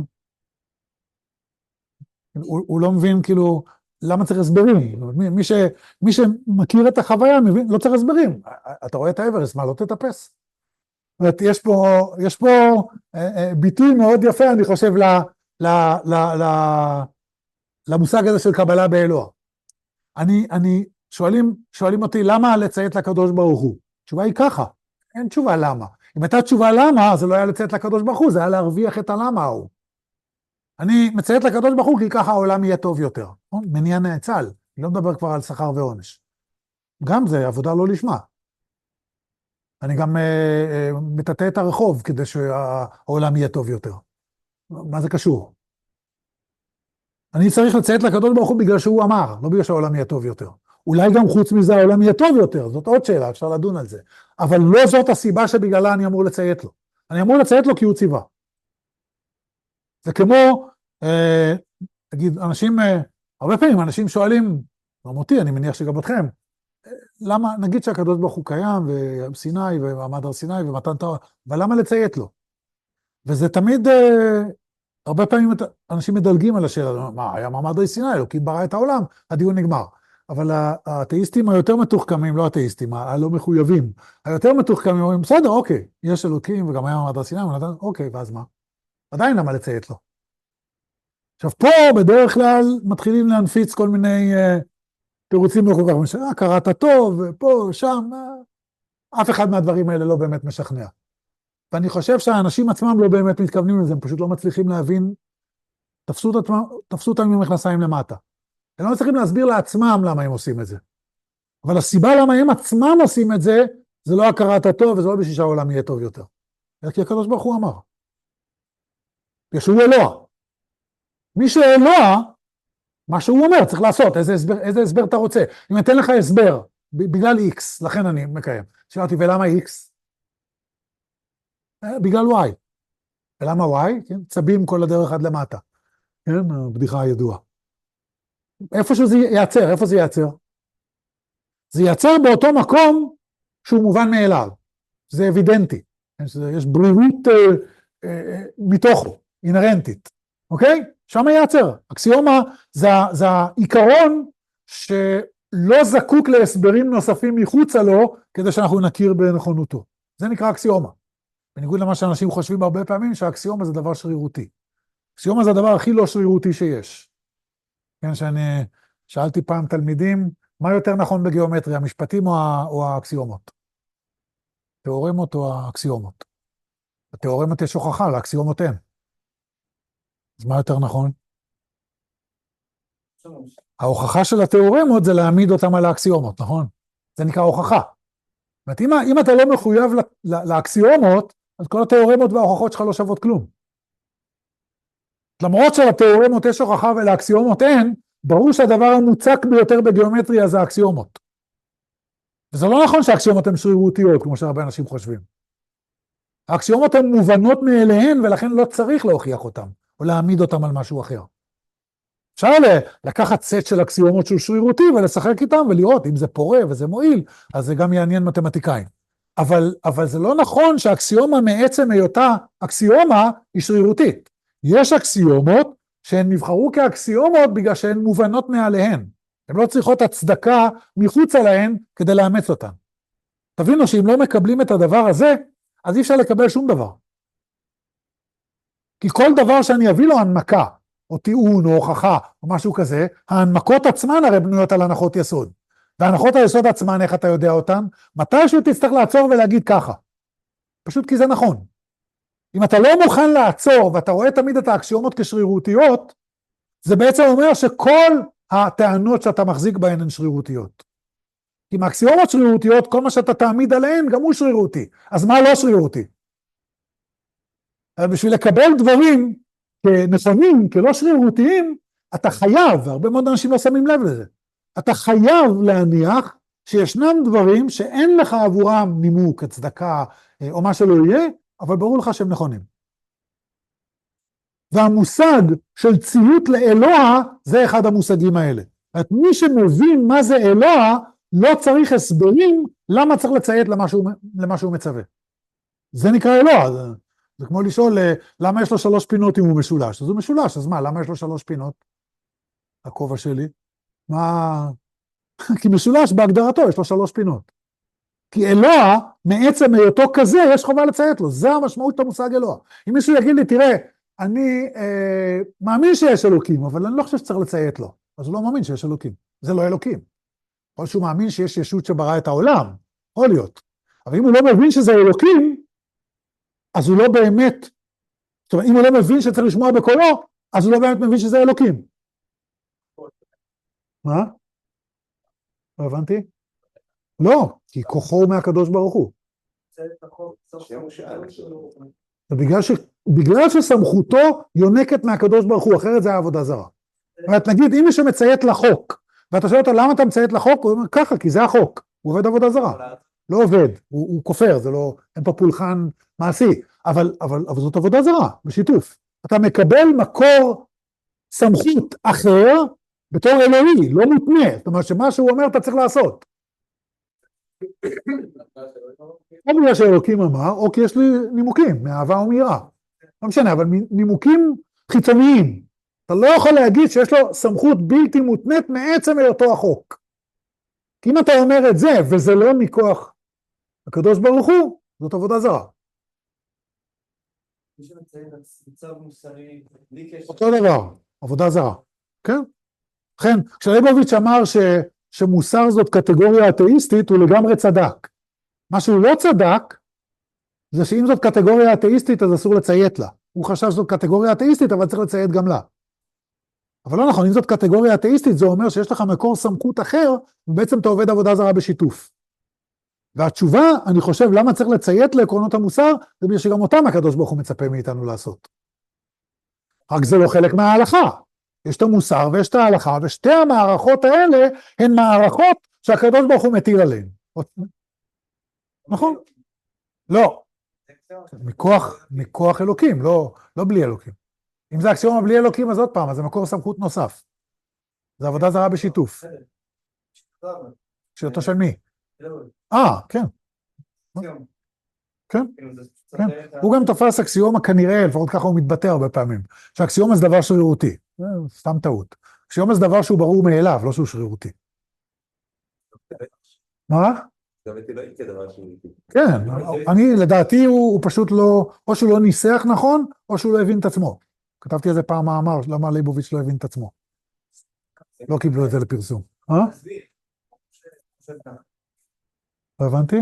A: הוא, הוא לא מבין כאילו למה צריך הסברים. מי, מי, ש, מי שמכיר את החוויה מבין, לא צריך הסברים. אתה רואה את האברסט, מה לא תטפס? זאת אומרת, יש פה, יש פה אה, אה, ביטוי מאוד יפה, אני חושב, ל, ל, ל, ל, למושג הזה של קבלה באלוה. אני, אני, שואלים, שואלים אותי, למה לציית לקדוש ברוך הוא? התשובה היא ככה, אין תשובה למה. אם הייתה תשובה למה, זה לא היה לציית לקדוש ברוך הוא, זה היה להרוויח את הלמה ההוא. אני מציית לקדוש ברוך הוא, כי ככה העולם יהיה טוב יותר. מניע נאצל, אני לא מדבר כבר על שכר ועונש. גם זה עבודה לא לשמה. אני גם אה, אה, מטאטא את הרחוב, כדי שהעולם יהיה טוב יותר. מה זה קשור? אני צריך לציית לקדוש ברוך הוא בגלל שהוא אמר, לא בגלל שהעולם יהיה טוב יותר. אולי גם חוץ מזה העולם יהיה טוב יותר, זאת עוד שאלה, אפשר לדון על זה. אבל לא זאת הסיבה שבגללה אני אמור לציית לו. אני אמור לציית לו כי הוא ציווה. זה כמו, אה, תגיד, אנשים, אה, הרבה פעמים אנשים שואלים, גם אותי, אני מניח שגם אתכם, למה, נגיד שהקדוש ברוך הוא קיים, וסיני, ועמד על סיני, ומתן תורה, אבל למה לציית לו? וזה תמיד, אה, הרבה פעמים אנשים מדלגים על השאלה, מה, היה מעמד על סיני, אלוקים ברא את העולם, הדיון נגמר. אבל האתאיסטים היותר מתוחכמים, לא האתאיסטים, הלא מחויבים, היותר מתוחכמים אומרים, בסדר, אוקיי, יש אלוקים, וגם היה מעמד על סיני, ונתן, אוקיי, ואז מה? עדיין למה לציית לו? עכשיו, פה בדרך כלל מתחילים להנפיץ כל מיני uh, תירוצים לא כל כך משנה, קראת טוב, ופה, שם, uh, אף אחד מהדברים האלה לא באמת משכנע. ואני חושב שהאנשים עצמם לא באמת מתכוונים לזה, הם פשוט לא מצליחים להבין, תפסו אותם, תפסו אותם עם מכנסיים למטה. הם לא מצליחים להסביר לעצמם למה הם עושים את זה. אבל הסיבה למה הם עצמם עושים את זה, זה לא הכרת הטוב, וזה לא בשביל שהעולם יהיה טוב יותר. אלא כי הקדוש ברוך הוא אמר. שהוא אלוה. מי שאלוה, מה שהוא אומר, צריך לעשות, איזה הסבר, איזה הסבר אתה רוצה. אם אתן לך הסבר, בגלל X, לכן אני מקיים. שאלתי, ולמה X? בגלל Y. ולמה Y? כן? צבים כל הדרך עד למטה. כן? הבדיחה הידועה. איפה שזה ייצר, איפה זה ייצר? זה ייצר באותו מקום שהוא מובן מאליו. זה אבידנטי. יש בריאות אה, אה, מתוכו, אינרנטית. אוקיי? שם ייצר. אקסיומה זה, זה העיקרון שלא זקוק להסברים נוספים מחוצה לו, כדי שאנחנו נכיר בנכונותו. זה נקרא אקסיומה. בניגוד למה שאנשים חושבים הרבה פעמים, שהאקסיומה זה דבר שרירותי. אקסיומה זה הדבר הכי לא שרירותי שיש. כן, שאני שאלתי פעם תלמידים, מה יותר נכון בגיאומטריה, המשפטים או, או האקסיומות? תיאורמות או האקסיומות? התיאורמות יש הוכחה, לאקסיומות אין. אז מה יותר נכון? ההוכחה של התיאורמות זה להעמיד אותם על האקסיומות, נכון? זה נקרא הוכחה. זאת אומרת, אם, אם אתה לא מחויב לאקסיומות, אז כל התיאורמות וההוכחות שלך לא שוות כלום. למרות שלתיאורמות יש הוכחה ולאקסיומות אין, ברור שהדבר המוצק ביותר בגיאומטריה זה האקסיומות. וזה לא נכון שהאקסיומות הן שרירותיות, כמו שהרבה אנשים חושבים. האקסיומות הן מובנות מאליהן, ולכן לא צריך להוכיח אותן, או להעמיד אותן על משהו אחר. אפשר לקחת סט של אקסיומות שהוא שרירותי, ולשחק איתם, ולראות אם זה פורה וזה מועיל, אז זה גם יעניין מתמטיקאים. אבל, אבל זה לא נכון שהאקסיומה מעצם היותה אקסיומה היא שרירותית. יש אקסיומות שהן נבחרו כאקסיומות בגלל שהן מובנות מעליהן. הן לא צריכות הצדקה מחוץ עליהן כדי לאמץ אותן. תבינו שאם לא מקבלים את הדבר הזה, אז אי אפשר לקבל שום דבר. כי כל דבר שאני אביא לו הנמקה, או טיעון, או הוכחה, או משהו כזה, ההנמקות עצמן הרי בנויות על הנחות יסוד. והנחות היסוד עצמן, איך אתה יודע אותן? מתישהו תצטרך לעצור ולהגיד ככה. פשוט כי זה נכון. אם אתה לא מוכן לעצור, ואתה רואה תמיד את האקסיומות כשרירותיות, זה בעצם אומר שכל הטענות שאתה מחזיק בהן הן שרירותיות. אם האקסיומות שרירותיות, כל מה שאתה תעמיד עליהן, גם הוא שרירותי. אז מה לא שרירותי? בשביל לקבל דברים כנכונים, כלא שרירותיים, אתה חייב, והרבה מאוד אנשים לא שמים לב לזה, אתה חייב להניח שישנם דברים שאין לך עבורם נימוק, הצדקה, או מה שלא יהיה, אבל ברור לך שהם נכונים. והמושג של ציות לאלוה, זה אחד המושגים האלה. את מי שמבין מה זה אלוה, לא צריך הסברים למה צריך לציית למה שהוא, למה שהוא מצווה. זה נקרא אלוה. זה, זה כמו לשאול למה יש לו שלוש פינות אם הוא משולש. אז הוא משולש, אז מה, למה יש לו שלוש פינות? הכובע שלי. מה? כי משולש בהגדרתו יש לו שלוש פינות. כי אלוה, מעצם היותו כזה, יש חובה לציית לו. זה המשמעות של המושג אלוה. אם מישהו יגיד לי, תראה, אני אה, מאמין שיש אלוקים, אבל אני לא חושב שצריך לציית לו. אז הוא לא מאמין שיש אלוקים. זה לא אלוקים. או שהוא מאמין שיש ישות שברא את העולם. יכול להיות. אבל אם הוא לא מבין שזה אלוקים, אז הוא לא באמת, זאת אומרת, אם הוא לא מבין שצריך לשמוע בקולו, אז הוא לא באמת מבין שזה אלוקים. מה? לא הבנתי? לא, כי כוחו הוא מהקדוש ברוך הוא. בגלל, ש... בגלל שסמכותו יונקת מהקדוש ברוך הוא, אחרת זה העבודה זרה. ואת נגיד, אם מישהו מציית לחוק, ואתה שואל אותו למה אתה מציית לחוק, הוא אומר ככה, כי זה החוק, הוא עובד עבודה זרה. לא עובד, הוא, הוא כופר, זה לא, אין פה פולחן מעשי, אבל, אבל, אבל זאת עבודה זרה, בשיתוף. אתה מקבל מקור סמכות אחר, בתור אלוהי, לא מותנה, זאת אומרת שמה שהוא אומר אתה צריך לעשות. או בגלל שאלוקים אמר, או כי יש לי נימוקים, מאהבה ומיראה. לא משנה, אבל נימוקים חיצוניים. אתה לא יכול להגיד שיש לו סמכות בלתי מותנית מעצם היותו החוק. כי אם אתה אומר את זה, וזה לא מכוח הקדוש ברוך הוא, זאת עבודה זרה. אותו דבר, עבודה זרה. כן? לכן, כשליבוביץ' אמר ש, שמוסר זאת קטגוריה אתאיסטית, הוא לגמרי צדק. מה שהוא לא צדק, זה שאם זאת קטגוריה אתאיסטית, אז אסור לציית לה. הוא חשב שזאת קטגוריה אתאיסטית, אבל צריך לציית גם לה. אבל לא נכון, אם זאת קטגוריה אתאיסטית, זה אומר שיש לך מקור סמכות אחר, ובעצם אתה עובד עבודה זרה בשיתוף. והתשובה, אני חושב, למה צריך לציית לעקרונות המוסר, זה בגלל שגם אותם הקדוש ברוך הוא מצפה מאיתנו לעשות. רק זה לא חלק מההלכה. יש את המוסר ויש את ההלכה, ושתי המערכות האלה הן מערכות שהקדוש ברוך הוא מטיל עליהן. נכון? לא. מכוח, מכוח אלוקים, לא, לא בלי אלוקים. אם זה אקסיומה בלי אלוקים, אז עוד פעם, אז זה מקור סמכות נוסף. זה עבודה זרה בשיתוף. שאותו של מי? אה, כן. כן, כן. הוא גם תופס אקסיומה כנראה, לפחות ככה הוא מתבטא הרבה פעמים, שאקסיומה זה דבר שרירותי. סתם טעות. אקסיומה זה דבר שהוא ברור מאליו, לא שהוא שרירותי. מה? כן, אני לדעתי הוא פשוט לא, או שהוא לא ניסח נכון, או שהוא לא הבין את עצמו. כתבתי איזה פעם מאמר, למה ליבוביץ' לא הבין את עצמו. לא קיבלו את זה לפרסום. אה? לא הבנתי?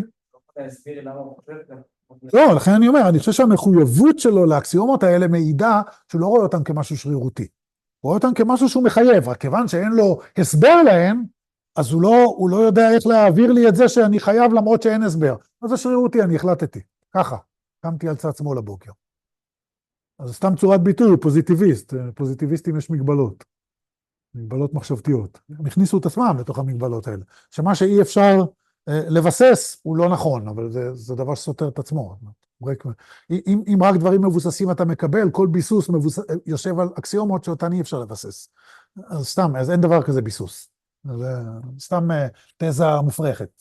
A: לא, לכן אני אומר, אני חושב שהמחויבות שלו לאקסיומות האלה מעידה שהוא לא רואה אותם כמשהו שרירותי. הוא רואה אותם כמשהו שהוא מחייב, רק כיוון שאין לו הסבר להם, אז הוא לא, הוא לא יודע איך להעביר לי את זה שאני חייב למרות שאין הסבר. אז זה שרירותי, אני החלטתי. ככה, קמתי על צד שמאל הבוקר. אז סתם צורת ביטוי, הוא פוזיטיביסט. פוזיטיביסטים יש מגבלות. מגבלות מחשבתיות. הם הכניסו את עצמם לתוך המגבלות האלה. שמה שאי אפשר לבסס הוא לא נכון, אבל זה, זה דבר שסותר את עצמו. אם, אם רק דברים מבוססים אתה מקבל, כל ביסוס מבוס... יושב על אקסיומות שאותן אי אפשר לבסס. אז סתם, אז אין דבר כזה ביסוס. זה סתם תזה מופרכת.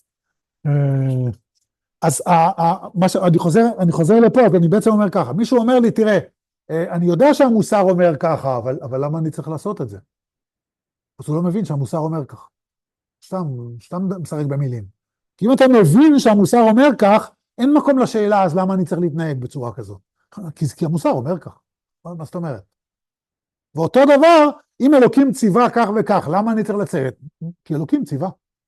A: אז ה, ה, מה ש... אני, חוזר, אני חוזר לפה, אז אני בעצם אומר ככה, מישהו אומר לי, תראה, אני יודע שהמוסר אומר ככה, אבל, אבל למה אני צריך לעשות את זה? אז הוא לא מבין שהמוסר אומר ככה. סתם, סתם משחק במילים. כי אם אתה מבין שהמוסר אומר כך, אין מקום לשאלה, אז למה אני צריך להתנהג בצורה כזאת? כי, כי המוסר אומר כך. מה זאת אומרת? ואותו דבר, אם אלוקים ציווה כך וכך, למה אני צריך לציית? כי אלוקים ציווה.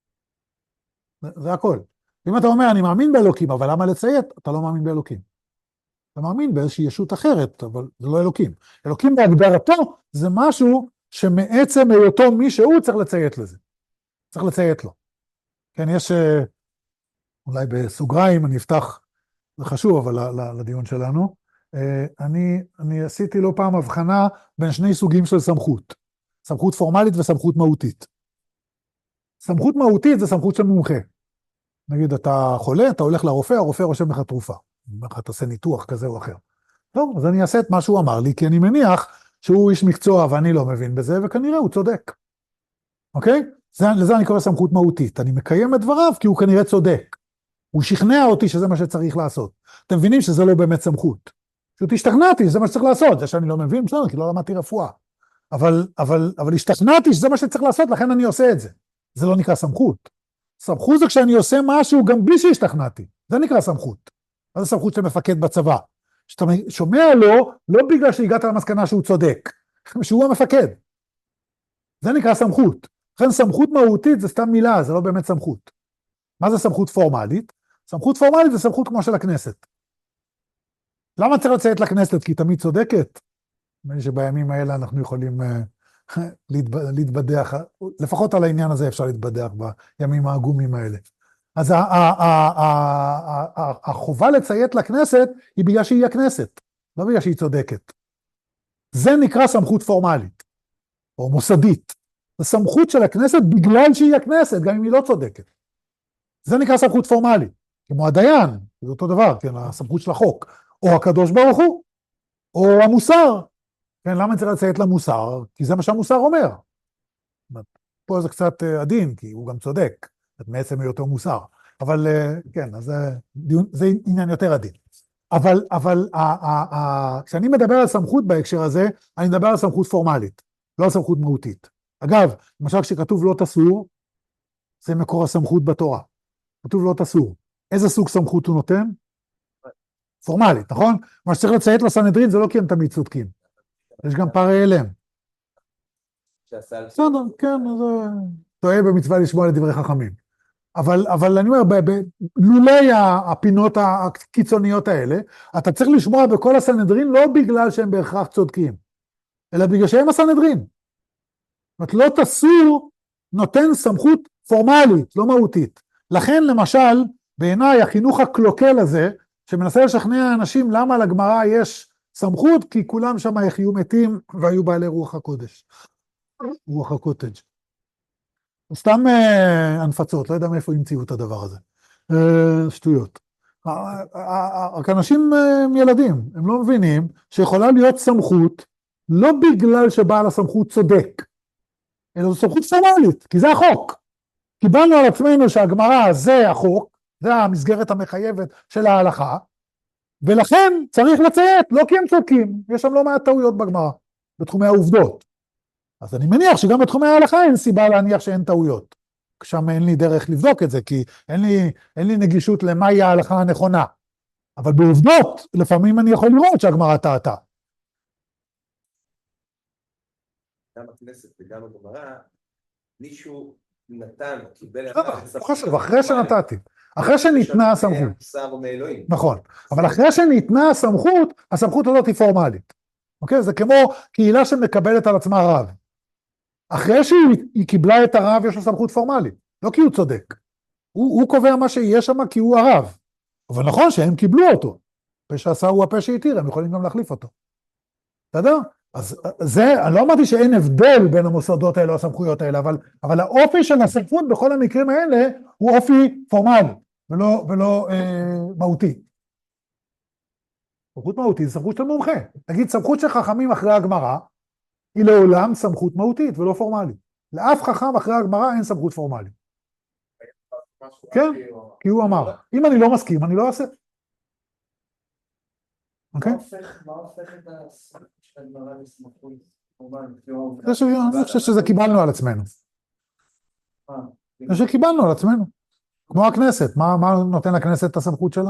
A: זה, זה הכל. אם אתה אומר, אני מאמין באלוקים, אבל למה לציית? אתה לא מאמין באלוקים. אתה מאמין באיזושהי ישות אחרת, אבל זה לא אלוקים. אלוקים בהגדרתו, זה משהו שמעצם היותו מי שהוא צריך לציית לזה. צריך לציית לו. כן, יש, אולי בסוגריים, אני אפתח, זה חשוב, אבל לדיון שלנו, אני, אני עשיתי לא פעם הבחנה בין שני סוגים של סמכות. סמכות פורמלית וסמכות מהותית. סמכות מהותית זה סמכות של מומחה. נגיד, אתה חולה, אתה הולך לרופא, הרופא רושם לך תרופה. אתה תעשה ניתוח כזה או אחר. טוב, אז אני אעשה את מה שהוא אמר לי, כי אני מניח שהוא איש מקצוע ואני לא מבין בזה, וכנראה הוא צודק. אוקיי? זה, לזה אני קורא סמכות מהותית. אני מקיים את דבריו כי הוא כנראה צודק. הוא שכנע אותי שזה מה שצריך לעשות. אתם מבינים שזה לא באמת סמכות. פשוט השתכנעתי שזה מה שצריך לעשות. זה שאני לא מבין, בסדר, כי לא למדתי רפואה. אבל, אבל, אבל השתכנעתי שזה מה שצריך לעשות, לכן אני עושה את זה. זה לא נקרא סמכות. סמכות זה כשאני עושה משהו גם בלי שהשתכנעתי. זה נקרא סמכות. זה סמכות של מפקד בצבא. שאתה שומע לו, לא בגלל שהגעת למסקנה שהוא צודק, שהוא המפקד. זה נקרא סמכות. לכן סמכות מהותית זה סתם מילה, זה לא באמת סמכות. מה זה סמכות פורמלית? סמכות פורמלית זה סמכות כמו של הכנסת. למה צריך לציית לכנסת? כי היא תמיד צודקת. נדמה לי שבימים האלה אנחנו יכולים uh, להתבדח, לפחות על העניין הזה אפשר להתבדח בימים העגומים האלה. אז החובה לציית לכנסת היא בגלל שהיא הכנסת, לא בגלל שהיא צודקת. זה נקרא סמכות פורמלית, או מוסדית. זה סמכות של הכנסת בגלל שהיא הכנסת, גם אם היא לא צודקת. זה נקרא סמכות פורמלית, כמו הדיין, זה אותו דבר, כן, הסמכות של החוק, או הקדוש ברוך הוא, או המוסר. כן, למה צריך לציית למוסר? כי זה מה שהמוסר אומר. פה זה קצת עדין, כי הוא גם צודק. מעצם היותו מוסר, אבל כן, אז זה עניין יותר עדין. אבל, אבל כשאני מדבר על סמכות בהקשר הזה, אני מדבר על סמכות פורמלית, לא על סמכות מהותית. אגב, למשל כשכתוב לא תסור, זה מקור הסמכות בתורה. כתוב לא תסור. איזה סוג סמכות הוא נותן? פורמלית, נכון? מה שצריך לציית לסנהדרין זה לא כי הם תמיד צודקים. יש גם פערי אליהם. בסדר, כן, אז טועה במצווה לשמוע לדברי חכמים. אבל, אבל אני אומר, לולי הפינות הקיצוניות האלה, אתה צריך לשמוע בכל הסנהדרין לא בגלל שהם בהכרח צודקים, אלא בגלל שהם הסנהדרין. זאת אומרת, לא תסור נותן סמכות פורמלית, לא מהותית. לכן, למשל, בעיניי החינוך הקלוקל הזה, שמנסה לשכנע אנשים למה לגמרא יש סמכות, כי כולם שם יחיו מתים והיו בעלי רוח הקודש. רוח הקוטג'. סתם הנפצות, לא יודע מאיפה המציאו את הדבר הזה. שטויות. רק אנשים ילדים, הם לא מבינים שיכולה להיות סמכות, לא בגלל שבעל הסמכות צודק, אלא זו סמכות פורמלית, כי זה החוק. קיבלנו על עצמנו שהגמרא זה החוק, זה המסגרת המחייבת של ההלכה, ולכן צריך לציית, לא כי הם צודקים, יש שם לא מעט טעויות בגמרא, בתחומי העובדות. אז אני מניח שגם בתחומי ההלכה אין סיבה להניח שאין טעויות. שם אין לי דרך לבדוק את זה, כי אין לי, אין לי נגישות למהי ההלכה הנכונה. אבל בעובדות, לפעמים אני יכול לראות שהגמרא טעתה.
B: גם בכנסת וגם בגמרא, מישהו נתן, קיבל...
A: חשוב, אחרי שנתתי. אחרי שניתנה הסמכות. נכון. אבל אחרי שניתנה הסמכות, הסמכות הזאת היא פורמלית. אוקיי? זה כמו קהילה שמקבלת על עצמה רב. אחרי שהיא קיבלה את הרב, יש לו סמכות פורמלית. לא כי הוא צודק. הוא, הוא קובע מה שיש שם כי הוא הרב. אבל נכון שהם קיבלו אותו. פה שעשה הוא הפה שהתיר, הם יכולים גם להחליף אותו. בסדר? אז זה, אני לא אמרתי שאין הבדל בין המוסדות האלה או הסמכויות האלה, אבל, אבל האופי של הסמכות בכל המקרים האלה הוא אופי פורמלי, ולא, ולא אה, מהותי. סמכות מהותית זה סמכות של מומחה. נגיד, סמכות של חכמים אחרי הגמרא, היא לעולם סמכות מהותית ולא פורמלית. לאף חכם אחרי הגמרא אין סמכות פורמלית. כן, כי הוא אמר, אם אני לא מסכים, אני לא אעשה. אוקיי?
D: מה הופך את הסמכות של הגמרא לסמכות פורמלית?
A: אני חושב שזה קיבלנו על עצמנו.
D: מה?
A: זה שקיבלנו על עצמנו. כמו הכנסת, מה, מה נותן לכנסת את הסמכות שלה?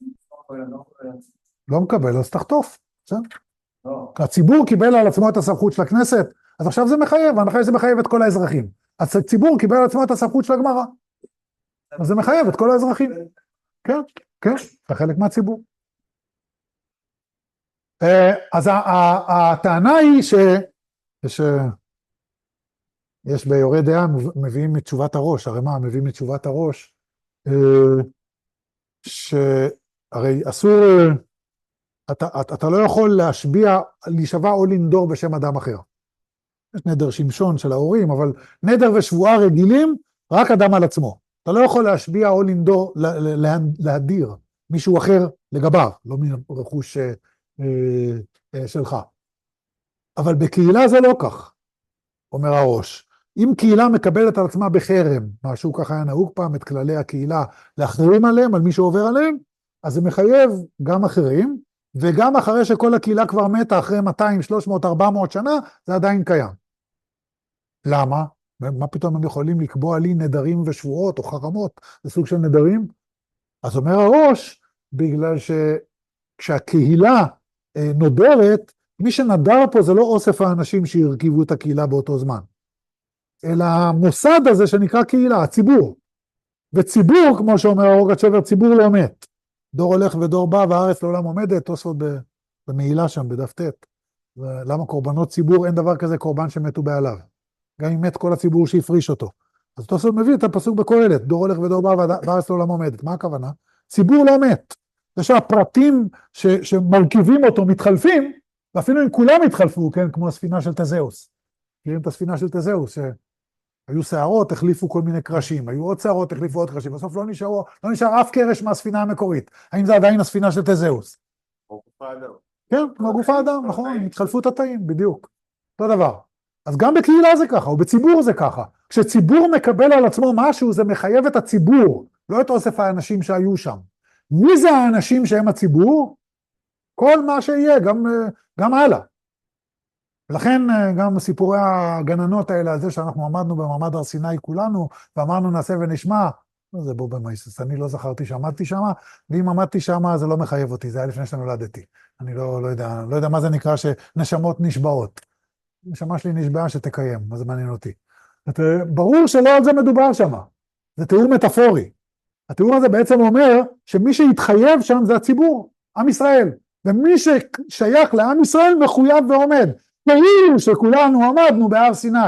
A: לא מקבל, אז תחטוף. בסדר?
D: לא.
A: הציבור קיבל על עצמו את הסמכות של הכנסת, אז עכשיו זה מחייב, ואחרי זה מחייב את כל האזרחים. אז הציבור קיבל על עצמו את הסמכות של הגמרא. אז זה מחייב את כל האזרחים. כן, כן, זה חלק מהציבור. אז הטענה היא ש... יש ביורי דעה מביאים מתשובת הראש, הרי מה, מביאים מתשובת הראש, שהרי אסור, אתה, אתה לא יכול להשביע, להישבע או לנדור בשם אדם אחר. יש נדר שמשון של ההורים, אבל נדר ושבועה רגילים, רק אדם על עצמו. אתה לא יכול להשביע או לנדור, להדיר מישהו אחר לגביו, לא מרכוש אה, אה, שלך. אבל בקהילה זה לא כך, אומר הראש. אם קהילה מקבלת על עצמה בחרם, משהו ככה היה נהוג פעם, את כללי הקהילה, להחרים עליהם, על מי שעובר עליהם, אז זה מחייב גם אחרים, וגם אחרי שכל הקהילה כבר מתה, אחרי מאתיים, שלוש מאות, ארבע מאות שנה, זה עדיין קיים. למה? מה פתאום הם יכולים לקבוע לי נדרים ושבועות או חרמות? זה סוג של נדרים? אז אומר הראש, בגלל שכשהקהילה נודרת, מי שנדר פה זה לא אוסף האנשים שהרכיבו את הקהילה באותו זמן, אלא המוסד הזה שנקרא קהילה, הציבור. וציבור, כמו שאומר הרוגת שבר, ציבור לא מת. דור הולך ודור בא והארץ לעולם עומדת, תוספות במעילה שם, בדף ט'. למה קורבנות ציבור, אין דבר כזה קורבן שמתו בעליו. גם אם מת כל הציבור שהפריש אותו. אז תוספות מביא את הפסוק בקהלת, דור הולך ודור בא והארץ לעולם עומדת. מה הכוונה? ציבור לא מת. זה שהפרטים ש, שמרכיבים אותו מתחלפים, ואפילו אם כולם התחלפו, כן, כמו הספינה של תזאוס. מכירים את הספינה של תזאוס, שהיו שערות, החליפו כל מיני קרשים, היו עוד שערות, החליפו עוד קרשים, בסוף לא נשאר, לא נשאר אף קרש מהספינה המקורית. האם זה עדיין הספינה של תזאוס?
C: כמו גוף האדם.
A: כן, כמו גוף האדם, נכון, התחלפו את התאים, בדיוק. אותו דבר. אז גם בקהילה זה ככה, או בציבור זה ככה. כשציבור מקבל על עצמו משהו, זה מחייב את הציבור, לא את אוסף האנשים שהיו שם. מי זה האנשים שהם הציבור? כל מה שיהיה, גם, גם הלאה. ולכן גם סיפורי הגננות האלה, על זה שאנחנו עמדנו במעמד הר סיני כולנו, ואמרנו נעשה ונשמע, זה בו במייסס, אני לא זכרתי שעמדתי שם, ואם עמדתי שם זה לא מחייב אותי, זה היה לפני שנולדתי. אני לא, לא יודע, לא יודע מה זה נקרא שנשמות נשבעות. נשמה שלי נשבעה שתקיים, מה זה מעניין אותי. ברור שלא על זה מדובר שם, זה תיאור מטאפורי. התיאור הזה בעצם אומר שמי שהתחייב שם זה הציבור, עם ישראל, ומי ששייך לעם ישראל מחויב ועומד, כאילו שכולנו עמדנו בהר סיני.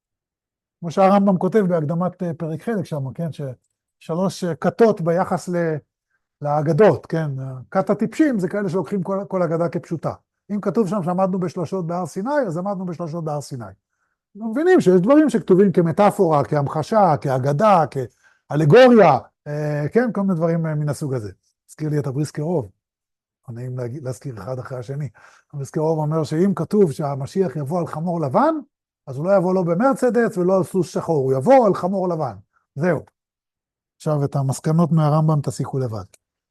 A: כמו שהרמב"ם כותב בהקדמת פרק חלק שם, כן, ששלוש כתות ביחס לאגדות, כן, כת הטיפשים זה כאלה שלוקחים כל, כל אגדה כפשוטה. אם כתוב שם שעמדנו בשלושות בהר סיני, אז עמדנו בשלושות בהר סיני. אנחנו מבינים שיש דברים שכתובים כמטאפורה, כהמחשה, כאגדה, כאלגוריה, כן, כל מיני דברים מן הסוג הזה. הזכיר לי את הבריסקרוב, נעים להזכיר אחד אחרי השני. הבריסקרוב אומר שאם כתוב שהמשיח יבוא על חמור לבן, אז הוא לא יבוא לא במרצדס ולא על סוס שחור, הוא יבוא על חמור לבן. זהו. עכשיו את המסקנות מהרמב"ם תסיקו לבד.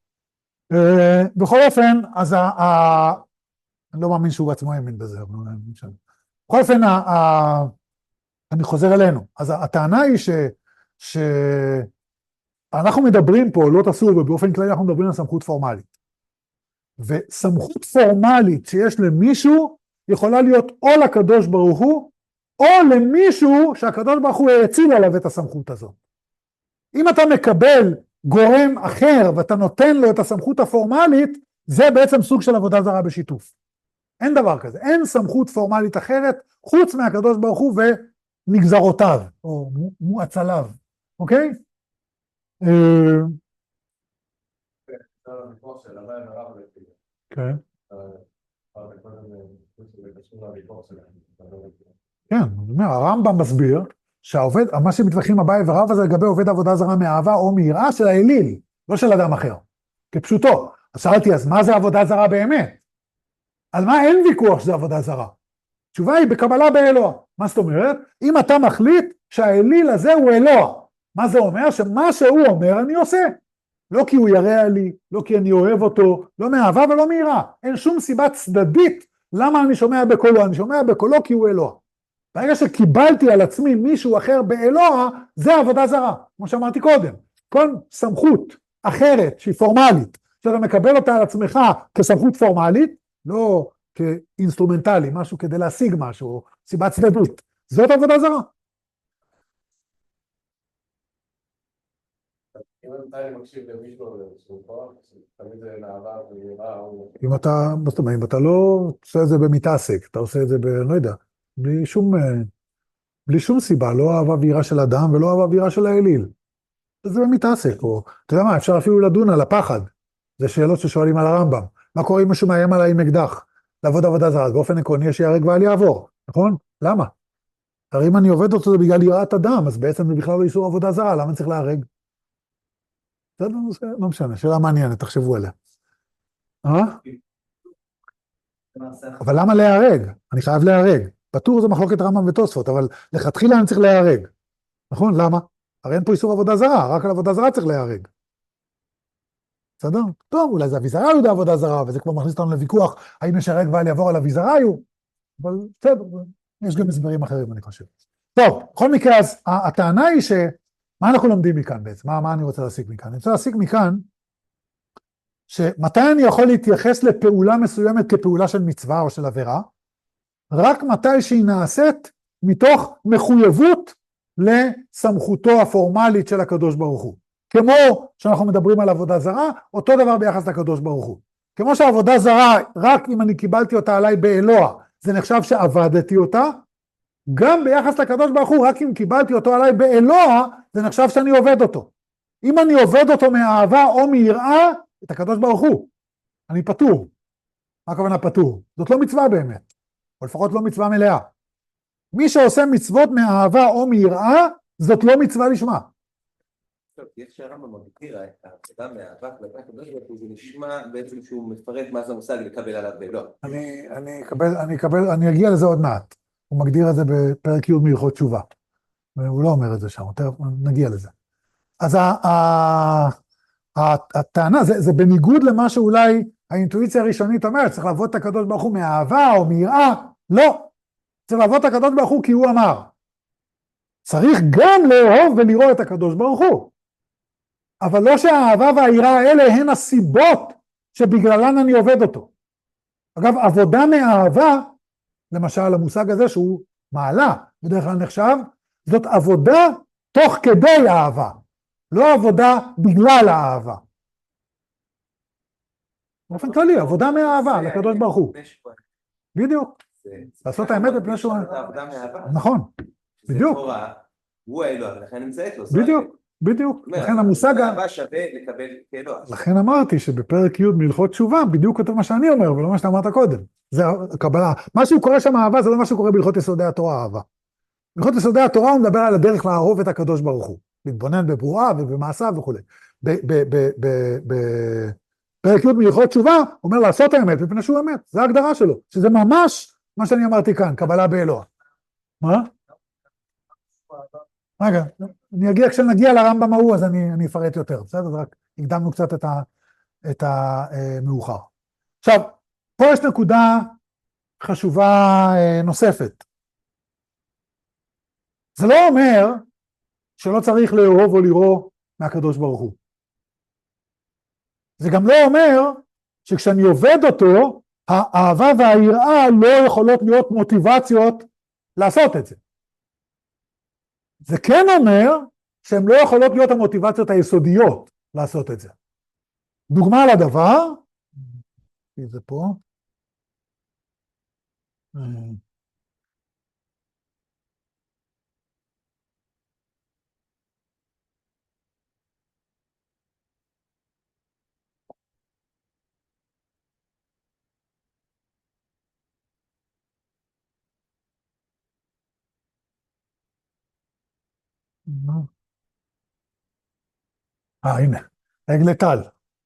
A: בכל אופן, אז אני לא מאמין שהוא בעצמו האמין בזה. בכל אופן, אני חוזר אלינו. אז הטענה היא ש... ש... אנחנו מדברים פה, לא תסור, ובאופן כללי אנחנו מדברים על סמכות פורמלית. וסמכות פורמלית שיש למישהו, יכולה להיות או לקדוש ברוך הוא, או למישהו שהקדוש ברוך הוא האציל עליו את הסמכות הזאת. אם אתה מקבל גורם אחר, ואתה נותן לו את הסמכות הפורמלית, זה בעצם סוג של עבודה זרה בשיתוף. אין דבר כזה, אין סמכות פורמלית אחרת, חוץ מהקדוש ברוך הוא ונגזרותיו, או מואצליו, אוקיי? כן.
C: קשור לוויכוח שלהם.
A: כן, אני אומר, הרמב"ם מסביר שהעובד, מה שמתווכחים אביי ורבא זה לגבי עובד עבודה זרה מאהבה או מיראה של האליל, לא של אדם אחר, כפשוטו. אז שאלתי, אז מה זה עבודה זרה באמת? על מה אין ויכוח שזה עבודה זרה? התשובה היא בקבלה באלוה. מה זאת אומרת? אם אתה מחליט שהאליל הזה הוא אלוה, מה זה אומר? שמה שהוא אומר אני עושה. לא כי הוא ירע לי, לא כי אני אוהב אותו, לא מאהבה ולא מיראה. אין שום סיבה צדדית למה אני שומע בקולו. אני שומע בקולו כי הוא אלוה. ברגע שקיבלתי על עצמי מישהו אחר באלוה, זה עבודה זרה, כמו שאמרתי קודם. כל סמכות אחרת שהיא פורמלית, שאתה מקבל אותה על עצמך כסמכות פורמלית, לא כאינסטרומנטלי, משהו כדי להשיג משהו, סיבה צדדית, זאת עבודה זרה.
C: אם אני מקשיב למישהו שהוא כוח, תמיד זה נערה ויראה,
A: אם אתה, זאת אומרת, אם אתה לא עושה את זה במתעסק, אתה עושה את זה ב... לא יודע, בלי שום, בלי שום סיבה, לא אהבה ויראה של אדם ולא אהבה ויראה של האליל. זה במתעסק, או, אתה יודע מה, אפשר אפילו לדון על הפחד. זה שאלות ששואלים על הרמב"ם. מה קורה אם מישהו מאיים עליי עם אקדח? לעבוד עבודה זרה, באופן עקרוני יש שיהרג ואל יעבור, נכון? למה? הרי אם אני עובד אותו זה בגלל יראת אדם, אז בעצם זה בכלל לא איסור עבודה זרה, למה אני צריך להרג? זה לא, לא משנה, שאלה מעניינת, תחשבו עליה. אה? אבל למה להיהרג? אני חייב להיהרג. פטור זה מחלוקת רמב"ם ותוספות, אבל לכתחילה אני צריך להיהרג. נכון? למה? הרי אין פה איסור עבודה זרה, רק על עבודה זרה צריך להיהרג. בסדר? טוב, אולי זה אביזרה יהודה עבודה זרה, וזה כבר מכניס אותנו לוויכוח, האם יש הרג ואל יעבור על אביזרה יהיו, אבל בסדר, יש גם הסברים אחרים, אני חושב. טוב, בכל מקרה, אז הטענה היא ש... מה אנחנו לומדים מכאן בעצם? מה, מה אני רוצה להסיק מכאן? אני רוצה להסיק מכאן, שמתי אני יכול להתייחס לפעולה מסוימת כפעולה של מצווה או של עבירה, רק מתי שהיא נעשית מתוך מחויבות לסמכותו הפורמלית של הקדוש ברוך הוא. כמו שאנחנו מדברים על עבודה זרה, אותו דבר ביחס לקדוש ברוך הוא. כמו שעבודה זרה, רק אם אני קיבלתי אותה עליי באלוה, זה נחשב שעבדתי אותה, גם ביחס לקדוש ברוך הוא, רק אם קיבלתי אותו עליי באלוה, זה נחשב שאני עובד אותו. אם אני עובד אותו מאהבה או מיראה, את הקדוש ברוך הוא, אני פטור. מה הכוונה פטור? זאת לא מצווה באמת, או לפחות לא מצווה מלאה. מי שעושה מצוות מאהבה או מיראה, זאת לא מצווה לשמה.
B: טוב, איך שהרמב"ם מגדיר את העבודה מאהבה כלפי הקדוש ברוך הוא, זה נשמע בעצם שהוא מפרט מה זה המושג לקבל עליו באלוה.
A: אני, אני אקבל, אני אקבל, אני אגיע לזה עוד מעט. הוא מגדיר את זה בפרק י' מהלכות תשובה. הוא לא אומר את זה שם, נגיע לזה. אז ה, ה, הטענה, זה, זה בניגוד למה שאולי האינטואיציה הראשונית אומרת, צריך לעבוד את הקדוש ברוך הוא מאהבה או מיראה, לא. צריך לעבוד את הקדוש ברוך הוא כי הוא אמר. צריך גם לאהוב ולראות את הקדוש ברוך הוא. אבל לא שהאהבה והיראה האלה הן הסיבות שבגללן אני עובד אותו. אגב, עבודה מאהבה, למשל המושג הזה שהוא מעלה, בדרך כלל נחשב, זאת עבודה תוך כדי אהבה, לא עבודה בגלל האהבה. באופן כללי, עבודה מאהבה לקדוש ברוך הוא. בדיוק. לעשות האמת בפני שהוא... נכון, בדיוק.
B: הוא האלוה, ולכן נמצאת לו.
A: בדיוק, בדיוק. לכן המושג...
B: אהבה שווה לקבל כאלוה.
A: לכן אמרתי שבפרק י' מהלכות תשובה, בדיוק כתוב מה שאני אומר, ולא מה שאתה אמרת קודם. זה הקבלה. מה שהוא קורא שם אהבה, זה לא מה שהוא קורא בהלכות יסודי התורה אהבה. בהלכות יסודי התורה הוא מדבר על הדרך לאהוב את הקדוש ברוך הוא. להתבונן בברורה ובמעשיו וכו'. בפרק י' מהלכות תשובה, הוא אומר לעשות האמת, מפני שהוא אמת. זה ההגדרה שלו. שזה ממש מה שאני אמרתי כאן, קבלה באלוה. מה? רגע, אני אגיע, כשנגיע לרמב"ם ההוא, אז אני, אני אפרט יותר, בסדר? רק הקדמנו קצת את, ה, את המאוחר. עכשיו, פה יש נקודה חשובה נוספת. זה לא אומר שלא צריך לאהוב או לראות מהקדוש ברוך הוא. זה גם לא אומר שכשאני עובד אותו, האהבה והיראה לא יכולות להיות מוטיבציות לעשות את זה. זה כן אומר שהן לא יכולות להיות המוטיבציות היסודיות לעשות את זה. דוגמה לדבר, זה פה, אה, הנה, עגל טל.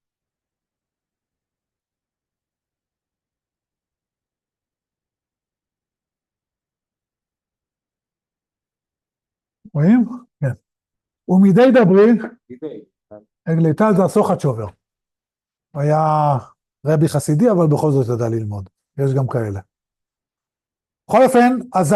A: רואים? כן. ומדי דברי,
B: מדי.
A: עגל טל זה הסוחת שובר. היה רבי חסידי, אבל בכל זאת ידע ללמוד. יש גם כאלה. בכל אופן, אז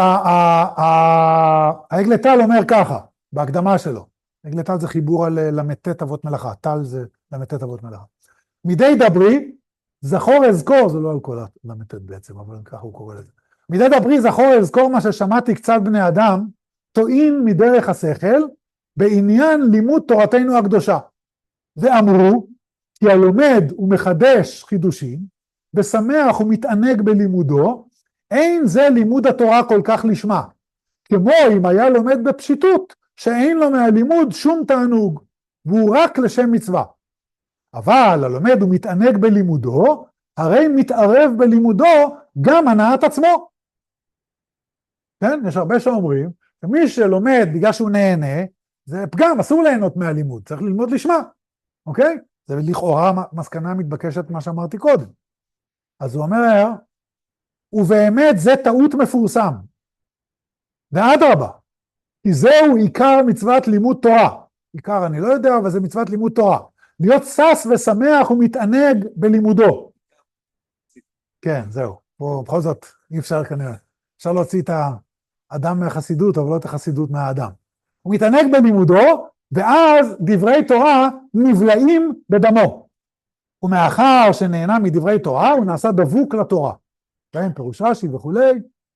A: העגל טל אומר ככה, בהקדמה שלו. עגל טל זה חיבור על למתת אבות מלאכה, טל זה למתת אבות מלאכה. מדי דברי, זכור אזכור, זה לא על כל למתת בעצם, אבל ככה הוא קורא לזה. מדי דברי, זכור אזכור מה ששמעתי קצת בני אדם, טועין מדרך השכל, בעניין לימוד תורתנו הקדושה. ואמרו, כי הלומד ומחדש חידושים, ושמח ומתענג בלימודו, אין זה לימוד התורה כל כך לשמה, כמו אם היה לומד בפשיטות, שאין לו מהלימוד שום תענוג, והוא רק לשם מצווה. אבל הלומד ומתענג בלימודו, הרי מתערב בלימודו גם הנעת עצמו. כן? יש הרבה שאומרים, שמי שלומד בגלל שהוא נהנה, זה פגם, אסור ליהנות מהלימוד, צריך ללמוד לשמה, אוקיי? זה לכאורה מסקנה מתבקשת מה שאמרתי קודם. אז הוא אומר, ובאמת זה טעות מפורסם. ואדרבה, כי זהו עיקר מצוות לימוד תורה. עיקר אני לא יודע, אבל זה מצוות לימוד תורה. להיות שש ושמח ומתענג בלימודו. כן, זהו. פה בכל זאת אי אפשר כנראה. אפשר להוציא את האדם מהחסידות, אבל לא את החסידות מהאדם. הוא מתענג בלימודו, ואז דברי תורה נבלעים בדמו. ומאחר שנהנה מדברי תורה, הוא נעשה דבוק לתורה. כן, פירוש רש"י וכולי.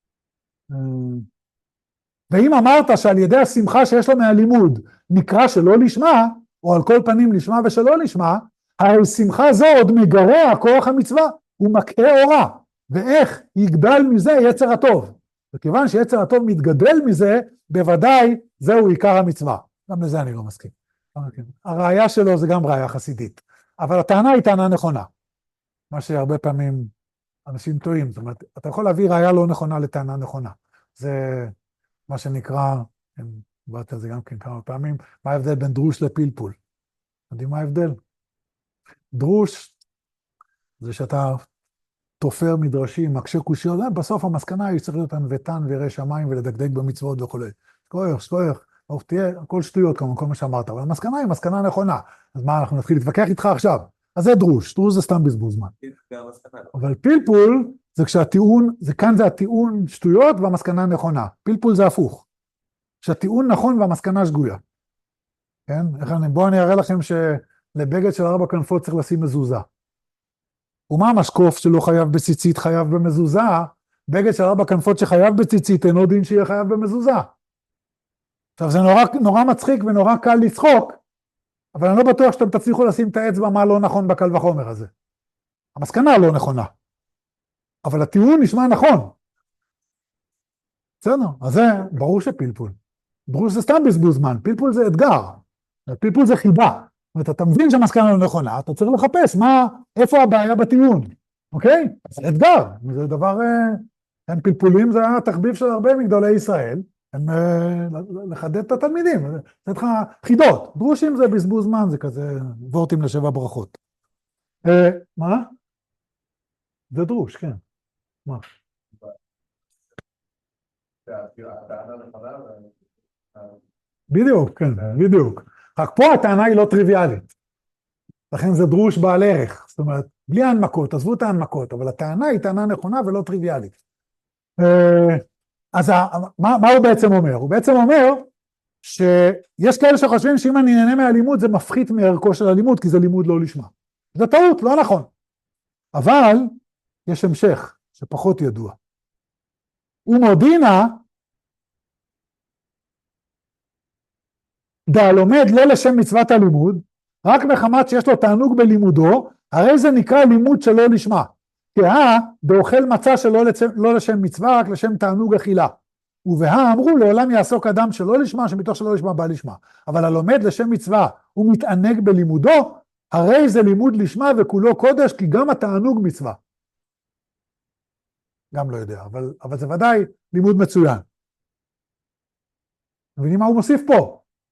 A: ואם אמרת שעל ידי השמחה שיש לו מהלימוד, נקרא שלא לשמה, או על כל פנים לשמה ושלא לשמה, הרי שמחה זו עוד מגרע כוח המצווה, הוא מקהה אורה. ואיך יגדל מזה יצר הטוב? וכיוון שיצר הטוב מתגדל מזה, בוודאי זהו עיקר המצווה. גם לזה אני לא מסכים. הראיה שלו זה גם ראיה חסידית. אבל הטענה היא טענה נכונה. מה שהרבה פעמים אנשים טועים. זאת אומרת, אתה יכול להביא ראיה לא נכונה לטענה נכונה. זה מה שנקרא, דיברתי על זה גם כן כמה פעמים, מה ההבדל בין דרוש לפלפול? יודעים מה ההבדל? דרוש זה שאתה תופר מדרשים, מקשה קושיות, בסוף המסקנה היא צריך להיות ענוותן וירא שמיים ולדקדק במצוות וכו'. שכוח, שכוח, תהיה הכל שטויות כמובן, כל מה שאמרת, אבל המסקנה היא מסקנה נכונה. אז מה, אנחנו נתחיל להתווכח איתך עכשיו? אז זה דרוש, דרוש זה סתם בזבוז זמן. אבל פלפול זה כשהטיעון, זה כאן זה הטיעון שטויות והמסקנה נכונה. פלפול זה הפוך. כשהטיעון נכון והמסקנה שגויה. כן? בואו אני אראה לכם שלבגד של ארבע כנפות צריך לשים מזוזה. ומה המשקוף שלא חייב בציצית חייב במזוזה? בגד של ארבע כנפות שחייב בציצית אינו דין שיהיה חייב במזוזה. עכשיו זה נורא, נורא מצחיק ונורא קל לצחוק, אבל אני לא בטוח שאתם תצליחו לשים את האצבע מה לא נכון בקל וחומר הזה. המסקנה לא נכונה. אבל הטיעון נשמע נכון. בסדר, אז זה ברור שפלפול. דרוש זה סתם בזבוז זמן, פלפול זה אתגר. פלפול זה חיבה. זאת אומרת, אתה מבין שהמסקנה לא נכונה, אתה צריך לחפש מה, איפה הבעיה בטיעון. אוקיי? זה אתגר. זה דבר, הם פלפולים, זה התחביב של הרבה מגדולי ישראל. הם לחדד את התלמידים. זה לך חידות. דרושים זה בזבוז זמן, זה כזה וורטים לשבע ברכות. מה? זה דרוש, כן. מה? בדיוק, כן, בדיוק. רק פה הטענה היא לא טריוויאלית. לכן זה דרוש בעל ערך. זאת אומרת, בלי ההנמקות, עזבו את ההנמקות, אבל הטענה היא טענה נכונה ולא טריוויאלית. אז מה, מה הוא בעצם אומר? הוא בעצם אומר שיש כאלה שחושבים שאם אני נהנה מהלימוד זה מפחית מערכו של הלימוד, כי זה לימוד לא לשמה. זה טעות, לא נכון. אבל יש המשך שפחות ידוע. ומודינה, דהלומד לא לשם מצוות הלימוד, רק מחמת שיש לו תענוג בלימודו, הרי זה נקרא לימוד שלא לשמה. כהה, דאוכל מצה שלא לשם, לא לשם מצווה, רק לשם תענוג אכילה. ובהה אמרו, לעולם יעסוק אדם שלא לשמה, שמתוך שלא לשמה בא לשמה. אבל הלומד לשם מצווה, הוא מתענג בלימודו, הרי זה לימוד לשמה וכולו קודש, כי גם התענוג מצווה. גם לא יודע, אבל, אבל זה ודאי לימוד מצוין. מבינים מה הוא מוסיף פה?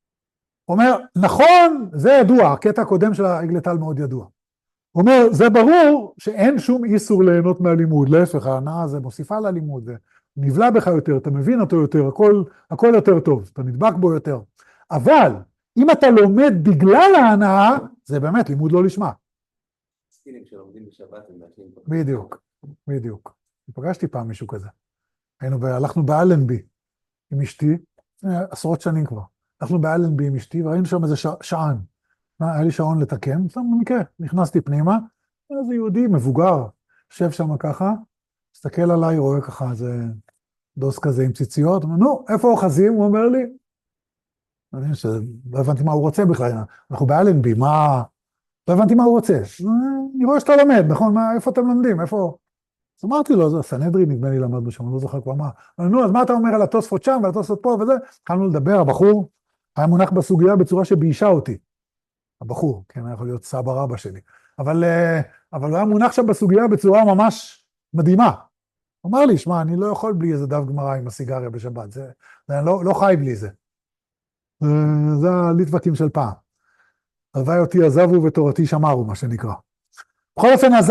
A: הוא אומר, נכון, זה ידוע, הקטע הקודם של העגל טל מאוד ידוע. הוא אומר, זה ברור שאין שום איסור ליהנות מהלימוד, להפך, ההנאה זה מוסיפה ללימוד, זה נבלע בך יותר, אתה מבין אותו יותר, הכל, הכל יותר טוב, אתה נדבק בו יותר. אבל, אם אתה לומד בגלל ההנאה, זה באמת לימוד לא לשמה.
B: סקילים שלומדים בשבת, הם מעשנים פה.
A: בדיוק, בדיוק. פגשתי פעם מישהו כזה. היינו, הלכנו באלנבי עם אשתי, עשרות שנים כבר. הלכנו באלנבי עם אשתי, וראינו שם איזה שען. היה לי שעון לתקן, שם במקרה, נכנסתי פנימה, איזה יהודי מבוגר, יושב שם ככה, מסתכל עליי, רואה ככה איזה דוס כזה עם ציציות, אומר, נו, איפה אוחזים? הוא אומר לי, אני חושב, לא הבנתי מה הוא רוצה בכלל, אנחנו באלנבי, מה... לא הבנתי מה הוא רוצה. אני רואה שאתה לומד, נכון? מה, איפה אתם לומדים? איפה? אז אמרתי לו, זה סנהדרין, נדמה לי למדנו שם, אני לא זוכר כבר מה. אבל נו, אז מה אתה אומר על התוספות שם ועל התוספות פה וזה? התחלנו לדבר, הבחור היה מונח בסוגיה בצורה שביישה אותי. הבחור, כן, היה יכול להיות סבא רבא שלי. אבל, אבל הוא היה מונח שם בסוגיה בצורה ממש מדהימה. הוא אמר לי, שמע, אני לא יכול בלי איזה דף גמרא עם הסיגריה בשבת, זה, זה, אני לא, לא חי בלי זה. זה הליטבקים של פעם. הלוואי אותי עזבו ותורתי שמרו, מה שנקרא. בכל אופן, אז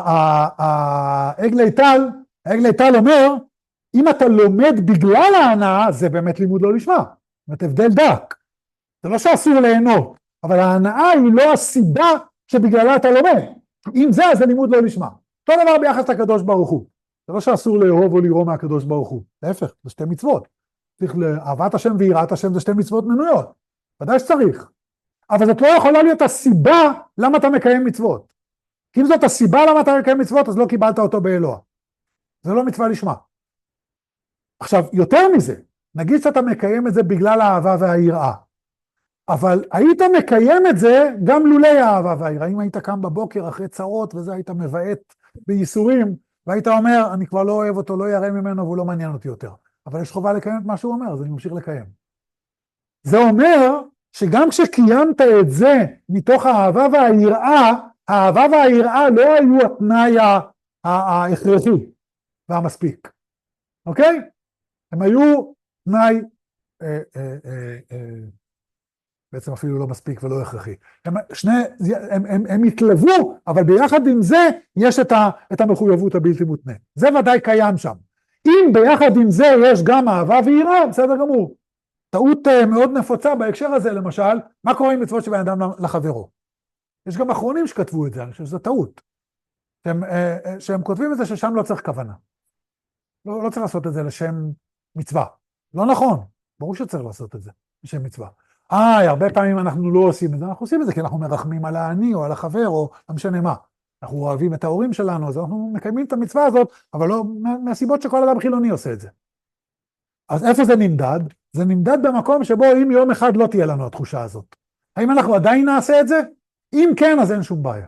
A: העגלי טל, העגלי טל אומר, אם אתה לומד בגלל ההנאה, זה באמת לימוד לא לשמה. זאת אומרת, הבדל דק. זה לא שאסור ליהנות, אבל ההנאה היא לא הסיבה שבגללה אתה לומד. אם זה, אז זה לימוד לא לשמה. אותו דבר ביחס לקדוש ברוך הוא. זה לא שאסור לאהוב או לראות מהקדוש ברוך הוא. להפך, זה שתי מצוות. צריך לאהבת השם ויראת השם, זה שתי מצוות מנויות. ודאי שצריך. אבל זאת לא יכולה להיות הסיבה למה אתה מקיים מצוות. כי אם זאת הסיבה למה אתה מקיים מצוות, אז לא קיבלת אותו באלוה. זה לא מצווה לשמה. עכשיו, יותר מזה, נגיד שאתה מקיים את זה בגלל האהבה והיראה. אבל היית מקיים את זה גם לולי האהבה והיראה. אם היית קם בבוקר אחרי צרות וזה היית מבעט בייסורים, והיית אומר, אני כבר לא אוהב אותו, לא ירא ממנו והוא לא מעניין אותי יותר. אבל יש חובה לקיים את מה שהוא אומר, אז אני ממשיך לקיים. זה אומר שגם כשקיימת את זה מתוך האהבה והיראה, האהבה והיראה לא היו התנאי ההכרחי והמספיק. אוקיי? הם היו תנאי, אה, אה, אה, אה, בעצם אפילו לא מספיק ולא הכרחי. הם, שני, הם, הם, הם התלוו, אבל ביחד עם זה יש את, ה, את המחויבות הבלתי מותנה. זה ודאי קיים שם. אם ביחד עם זה יש גם אהבה ויראה, בסדר גמור. טעות מאוד נפוצה בהקשר הזה, למשל, מה קורה עם מצוות שבן אדם לחברו? יש גם אחרונים שכתבו את זה, אני חושב שזו טעות. שהם, שהם כותבים את זה ששם לא צריך כוונה. לא, לא צריך לעשות את זה לשם מצווה. לא נכון, ברור שצריך לעשות את זה לשם מצווה. אה, הרבה פעמים אנחנו לא עושים את זה, אנחנו עושים את זה כי אנחנו מרחמים על העני או על החבר או לא משנה מה. אנחנו אוהבים את ההורים שלנו, אז אנחנו מקיימים את המצווה הזאת, אבל לא מהסיבות שכל אדם חילוני עושה את זה. אז איפה זה נמדד? זה נמדד במקום שבו אם יום אחד לא תהיה לנו התחושה הזאת. האם אנחנו עדיין נעשה את זה? אם כן, אז אין שום בעיה.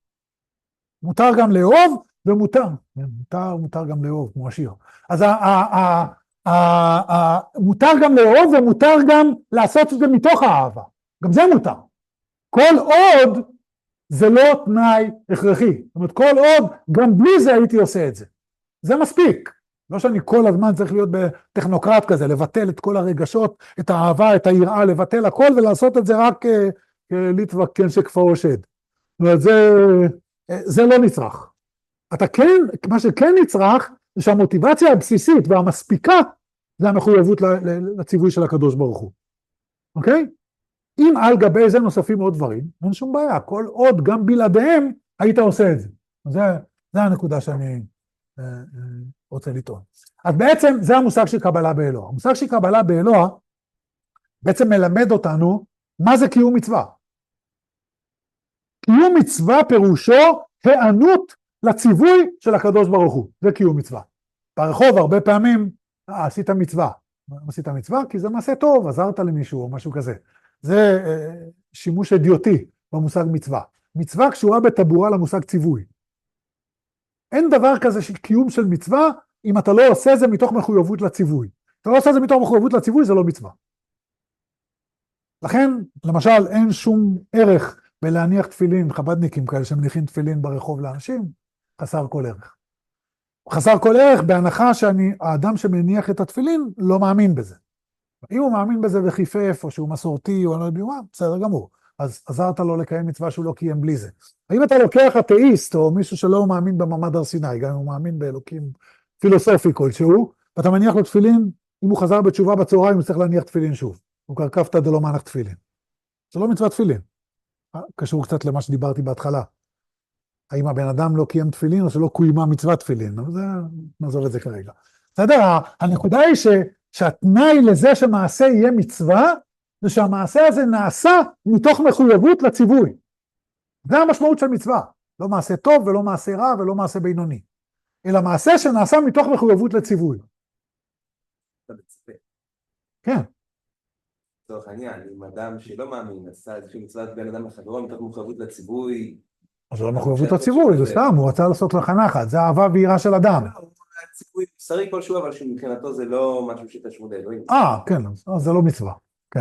A: מותר גם לאהוב, ומותר, מותר, מותר גם לאהוב, כמו השיר. אז ה, ה, ה, ה, ה, מותר גם לאהוב, ומותר גם לעשות את זה מתוך האהבה. גם זה מותר. כל עוד זה לא תנאי הכרחי. זאת אומרת, כל עוד, גם בלי זה הייתי עושה את זה. זה מספיק. לא שאני כל הזמן צריך להיות בטכנוקרט כזה, לבטל את כל הרגשות, את האהבה, את היראה, לבטל הכל, ולעשות את זה רק ליטבק כן שכפרו שד. זאת אומרת, זה, זה לא נצרך. אתה כן, מה שכן נצרך, זה שהמוטיבציה הבסיסית והמספיקה, זה המחויבות לציווי של הקדוש ברוך הוא. אוקיי? אם על גבי זה נוספים עוד דברים, אין שום בעיה, כל עוד גם בלעדיהם היית עושה את זה. זה, זה הנקודה שאני רוצה לטעון. אז בעצם זה המושג של קבלה באלוה. המושג של קבלה באלוה בעצם מלמד אותנו מה זה קיום מצווה. קיום מצווה פירושו הענות לציווי של הקדוש ברוך הוא. זה קיום מצווה. ברחוב הרבה פעמים, אה, עשית מצווה. עשית מצווה כי זה מעשה טוב, עזרת למישהו או משהו כזה. זה אה, שימוש אדיוטי במושג מצווה. מצווה קשורה בטבורה למושג ציווי. אין דבר כזה של קיום של מצווה, אם אתה לא עושה זה מתוך מחויבות לציווי. אתה לא עושה זה מתוך מחויבות לציווי, זה לא מצווה. לכן, למשל, אין שום ערך בלהניח תפילין, חבדניקים כאלה שמניחים תפילין ברחוב לאנשים, חסר כל ערך. חסר כל ערך בהנחה שאני, האדם שמניח את התפילין לא מאמין בזה. אם הוא מאמין בזה וחיפף, או שהוא מסורתי, או אני לא יודע מה, בסדר גמור. אז עזרת לו לקיים מצווה שהוא לא קיים בלי זה. אם אתה לוקח אתאיסט, או מישהו שלא מאמין במעמד הר סיני, גם אם הוא מאמין באלוקים פילוסופי כלשהו, ואתה מניח לו תפילין, אם הוא חזר בתשובה בצהריים, הוא צריך להניח תפילין שוב. הוא קרקפתא דלא מנח תפילין. זה לא מצוות תפילין. קשור קצת למה שדיברתי בהתחלה. האם הבן אדם לא קיים תפילין, או שלא קוימה מצוות תפילין. זה, נעזוב את זה כרגע. בסדר, הנקודה היא ש, שהתנאי לזה שמעשה יהיה מצווה, זה שהמעשה הזה נעשה מתוך מחויבות לציווי. זה המשמעות של מצווה. לא מעשה טוב ולא מעשה רע ולא מעשה בינוני. אלא מעשה שנעשה מתוך מחויבות לציווי.
B: אתה מצפה.
A: כן.
B: לצורך העניין, אם אדם שלא מאמין, עשה איזושהי מצוות בין אדם לחברו מתוך מחויבות לציווי.
A: אז זה לא מחויבות לציווי, זה סתם, הוא רצה לעשות לך נחת, זה אהבה ויראה של אדם.
B: ציווי מוסרי כלשהו, אבל שמבחינתו זה לא משהו שתשמוד אלוהים.
A: אה, כן, אז זה לא מצווה, כן.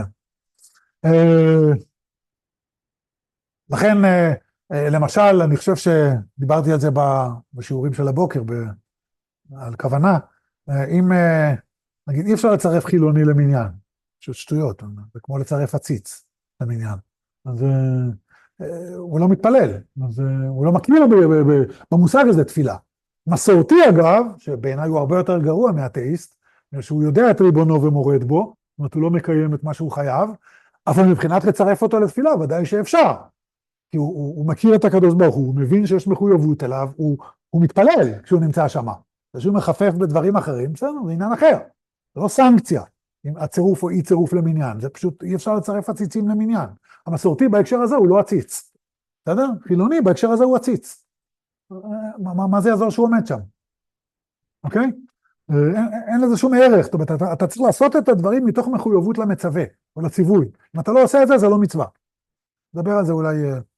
A: לכן, למשל, אני חושב שדיברתי על זה בשיעורים של הבוקר, על כוונה, אם, נגיד, אי אפשר לצרף חילוני למניין, פשוט שטויות, זה כמו לצרף עציץ למניין. אז הוא לא מתפלל, אז הוא לא מכיר במושג הזה תפילה. מסורתי אגב, שבעיניי הוא הרבה יותר גרוע מאתאיסט, שהוא יודע את ריבונו ומורד בו, זאת אומרת הוא לא מקיים את מה שהוא חייב, אבל מבחינת לצרף אותו לתפילה, ודאי שאפשר. כי הוא, הוא, הוא מכיר את הקדוש ברוך הוא, הוא מבין שיש מחויבות אליו, הוא, הוא מתפלל כשהוא נמצא שם. כשהוא מחפף בדברים אחרים, בסדר, זה עניין אחר. זה לא סנקציה, אם הצירוף או אי צירוף למניין, זה פשוט אי אפשר לצרף עציצים למניין. המסורתי בהקשר הזה הוא לא עציץ. בסדר? חילוני בהקשר הזה הוא עציץ. מה, מה, מה זה יעזור שהוא עומד שם? אוקיי? אין, אין לזה שום ערך, זאת אומרת, אתה, אתה צריך לעשות את הדברים מתוך מחויבות למצווה, או לציווי. אם אתה לא עושה את זה, זה לא מצווה. נדבר על זה אולי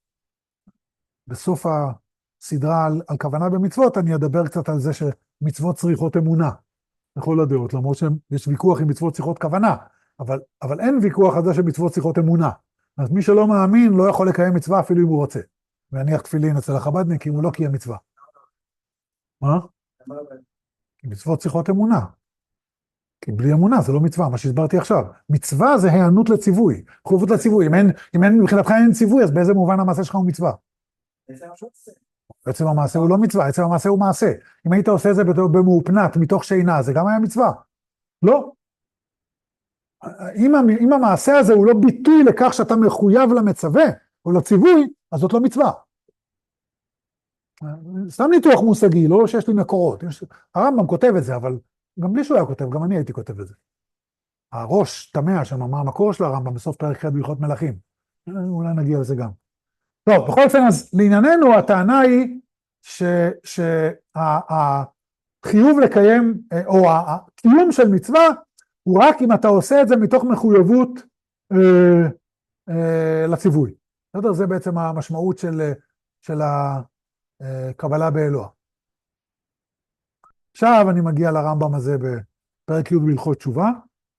A: בסוף הסדרה על, על כוונה במצוות, אני אדבר קצת על זה שמצוות צריכות אמונה, לכל הדעות, למרות שיש ויכוח עם מצוות צריכות כוונה, אבל, אבל אין ויכוח על זה שמצוות צריכות אמונה. אז מי שלא מאמין לא יכול לקיים מצווה אפילו אם הוא רוצה. להניח תפילין אצל החב"דניקים, הוא לא קיים מצווה. מה? כי מצוות צריכות אמונה. כי בלי אמונה זה לא מצווה, מה שהסברתי עכשיו. מצווה זה הענות לציווי, מחויבות לציווי. אם אין, אם אין, מבחינתך אין ציווי, אז באיזה מובן המעשה שלך הוא מצווה? בעצם המעשה הוא לא מצווה, בעצם המעשה הוא מעשה. אם היית עושה את זה במאופנת, מתוך שינה, זה גם היה מצווה. לא. אם, אם המעשה הזה הוא לא ביטוי לכך שאתה מחויב למצווה, או לציווי, אז זאת לא מצווה. סתם ניתוח מושגי, לא שיש לי מקורות. יש, הרמב"ם כותב את זה, אבל גם בלי שהוא היה כותב, גם אני הייתי כותב את זה. הראש תמה שם, מה המקור של הרמב"ם בסוף פרק ח' בהלכות מלכים. אולי נגיע לזה גם. טוב, בכל אופן, אז לענייננו, הטענה היא שהחיוב לקיים, או הקיום של מצווה, הוא רק אם אתה עושה את זה מתוך מחויבות אה, אה, לציווי. בסדר? זה בעצם המשמעות של, של הקבלה באלוה. עכשיו אני מגיע לרמב"ם הזה בפרק י' בהלכות תשובה.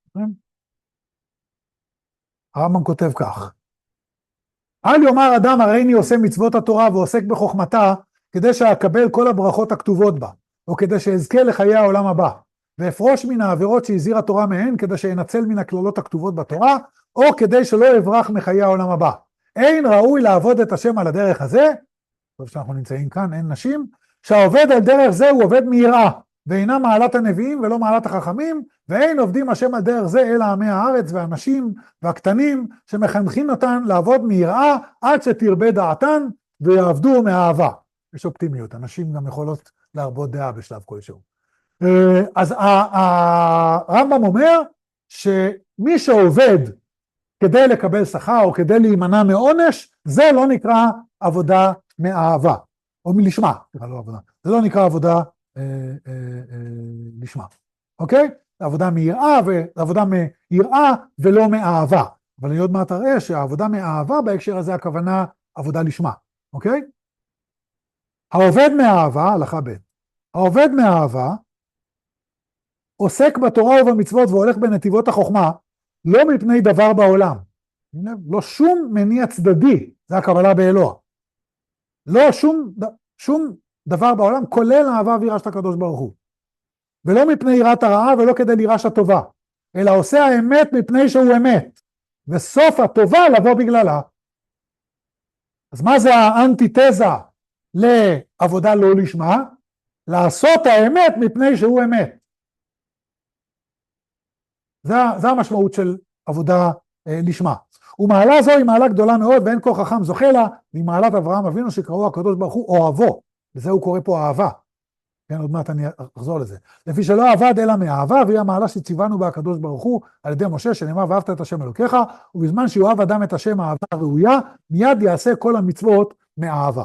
A: הרמב"ם כותב כך: אל יאמר אדם הריני עושה מצוות התורה ועוסק בחוכמתה, כדי שאקבל כל הברכות הכתובות בה, או כדי שאזכה לחיי העולם הבא, ואפרוש מן העבירות שהזהירה התורה מהן, כדי שאנצל מן הכללות הכתובות בתורה, או כדי שלא אברח מחיי העולם הבא. אין ראוי לעבוד את השם על הדרך הזה, טוב שאנחנו נמצאים כאן, אין נשים, שהעובד על דרך זה הוא עובד מיראה, ואינה מעלת הנביאים ולא מעלת החכמים, ואין עובדים השם על דרך זה אלא עמי הארץ והאנשים והקטנים, שמחנכים אותן לעבוד מיראה, עד שתרבה דעתן ויעבדו מאהבה. יש אופטימיות, אנשים גם יכולות להרבות דעה בשלב כלשהו. אז הרמב"ם אומר שמי שעובד כדי לקבל שכר או כדי להימנע מעונש, זה לא נקרא עבודה מאהבה, או מלשמה, לא עבודה. זה לא נקרא עבודה אה, אה, אה, לשמה, אוקיי? עבודה מיראה, ועבודה מיראה ולא מאהבה. אבל אני עוד מעט אראה שהעבודה מאהבה בהקשר הזה הכוונה עבודה לשמה, אוקיי? העובד מאהבה, הלכה ב', העובד מאהבה, עוסק בתורה ובמצוות והולך בנתיבות החוכמה, לא מפני דבר בעולם. לא שום מניע צדדי, זה הקבלה באלוה. לא שום, שום דבר בעולם, כולל אהבה ויראה של הקדוש ברוך הוא. ולא מפני יראת הרעה ולא כדי לירש הטובה. אלא עושה האמת מפני שהוא אמת, וסוף הטובה לבוא בגללה. אז מה זה האנטיתזה לעבודה לא לשמה? לעשות האמת מפני שהוא אמת. זה, זה המשמעות של עבודה אה, לשמה. ומעלה זו היא מעלה גדולה מאוד, ואין כל חכם זוכה לה, והיא מעלת אברהם אבינו שקראו הקדוש ברוך הוא אוהבו, וזה הוא קורא פה אהבה. כן, עוד מעט אני אחזור לזה. לפי שלא עבד אלא מאהבה, והיא המעלה שציוונו בה הקדוש ברוך הוא, על ידי משה, שנאמר ואהבת את השם אלוקיך, ובזמן שיאהב אדם את השם אהבה ראויה, מיד יעשה כל המצוות מאהבה.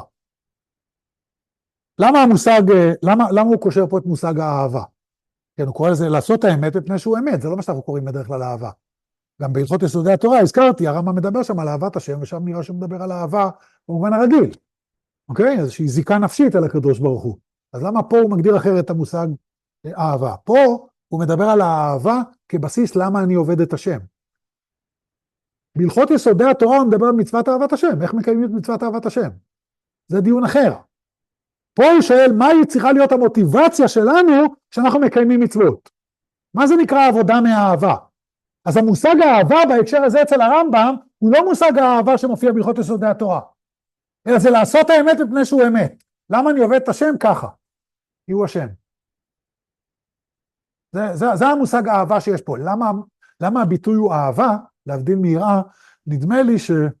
A: למה המושג, למה, למה הוא קושר פה את מושג האהבה? כן, הוא קורא לזה לעשות האמת מפני שהוא אמת, זה לא מה שאנחנו קוראים בדרך כלל אהבה. גם בהלכות יסודי התורה, הזכרתי, הרמב"ם מדבר שם על אהבת השם, ושם נראה שהוא מדבר על אהבה במובן הרגיל. אוקיי? איזושהי זיקה נפשית על הקדוש ברוך הוא. אז למה פה הוא מגדיר אחרת את המושג אהבה? פה הוא מדבר על האהבה כבסיס למה אני עובד את השם. בהלכות יסודי התורה הוא מדבר על מצוות אהבת השם, איך מקיימים את מצוות אהבת השם? זה דיון אחר. פה הוא שואל, מהי צריכה להיות המוטיבציה שלנו שאנחנו מקיימים מצוות? מה זה נקרא עבודה מאהבה? אז המושג האהבה בהקשר הזה אצל הרמב"ם, הוא לא מושג האהבה שמופיע בהלכות יסודי התורה, אלא זה לעשות האמת מפני שהוא אמת. למה אני עובד את השם ככה? כי הוא השם. זה, זה, זה המושג האהבה שיש פה. למה, למה הביטוי הוא אהבה? להבדיל מיראה, נדמה לי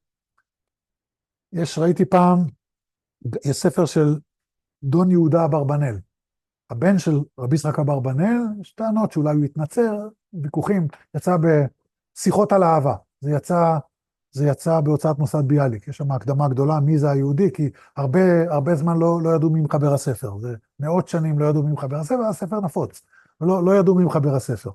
A: שיש, ראיתי פעם, יש ספר של דון יהודה אברבנאל, הבן של רבי יצחק אברבנאל, יש טענות שאולי הוא יתנצר, ויכוחים, יצא בשיחות על אהבה, זה יצא, זה יצא בהוצאת מוסד ביאליק, יש שם הקדמה גדולה, מי זה היהודי, כי הרבה, הרבה זמן לא, לא ידעו מי מחבר הספר, זה מאות שנים לא ידעו מי מחבר הספר, הספר נפוץ, ולא, לא ידעו מי מחבר הספר.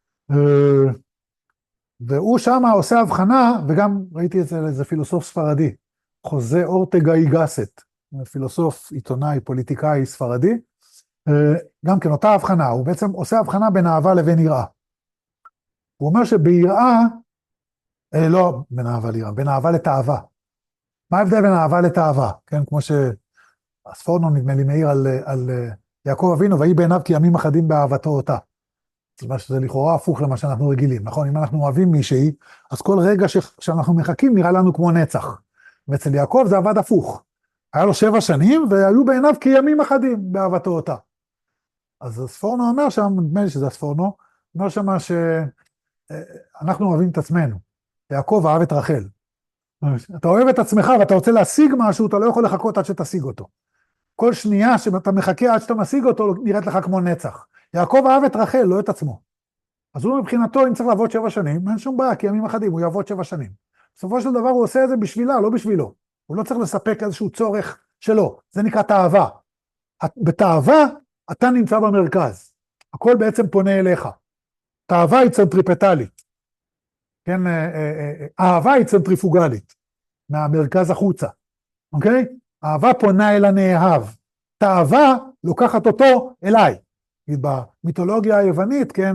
A: והוא שם עושה הבחנה, וגם ראיתי את זה לאיזה פילוסוף ספרדי, חוזה אורטגה איגסט, פילוסוף, עיתונאי, פוליטיקאי ספרדי, גם כן אותה הבחנה, הוא בעצם עושה הבחנה בין אהבה לבין יראה. הוא אומר שביראה, לא בין אהבה ליראה, בין אהבה לתאווה. מה ההבדל בין אהבה לתאווה? כן, כמו שהספורנו נדמה לי מעיר על, על יעקב אבינו, ויהי בעיניו כי ימים אחדים באהבתו אותה. זאת אומרת שזה לכאורה הפוך למה שאנחנו רגילים, נכון? אם אנחנו אוהבים מישהי, אז כל רגע ש, שאנחנו מחכים נראה לנו כמו נצח. ואצל יעקב זה עבד הפוך. היה לו שבע שנים, והיו בעיניו כימים אחדים באהבתו אותה. אז הספורנו אומר שם, נדמה לי שזה הספורנו, אומר שם שאנחנו אוהבים את עצמנו. יעקב אהב את רחל. אתה אוהב את עצמך ואתה רוצה להשיג משהו, אתה לא יכול לחכות עד שתשיג אותו. כל שנייה שאתה מחכה עד שאתה משיג אותו, נראית לך כמו נצח. יעקב אהב את רחל, לא את עצמו. אז הוא מבחינתו, אם צריך לעבוד שבע שנים, אין שום בעיה, כי ימים אחדים, הוא יעבוד שבע שנים. בסופו של דבר הוא עושה את זה בשבילה, לא בשבילו. הוא לא צריך לספק איזשהו צורך שלו. זה נקרא תאווה. בתאווה, אתה נמצא במרכז. הכל בעצם פונה אליך. תאווה היא צנטריפטלית. כן, אהבה היא צנטריפוגלית. מהמרכז החוצה. אוקיי? אהבה פונה אל הנאהב. תאווה לוקחת אותו אליי. במיתולוגיה היוונית, כן,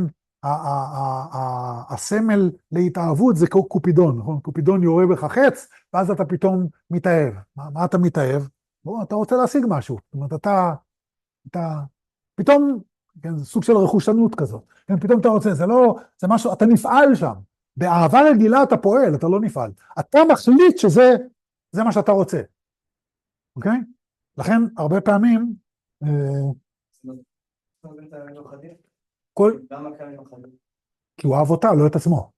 A: הסמל להתאהבות זה קופידון, נכון? קופידון יורה בך חץ, ואז אתה פתאום מתאהב. מה, מה אתה מתאהב? בוא, אתה רוצה להשיג משהו. זאת אומרת, אתה, אתה, פתאום, כן, זה סוג של רכושנות כזאת. כן, פתאום אתה רוצה, זה לא, זה משהו, אתה נפעל שם. באהבה רגילה אתה פועל, אתה לא נפעל. אתה מחליט שזה, זה מה שאתה רוצה. אוקיי? לכן, הרבה פעמים, כל... כי הוא אהב אותה, לא את עצמו.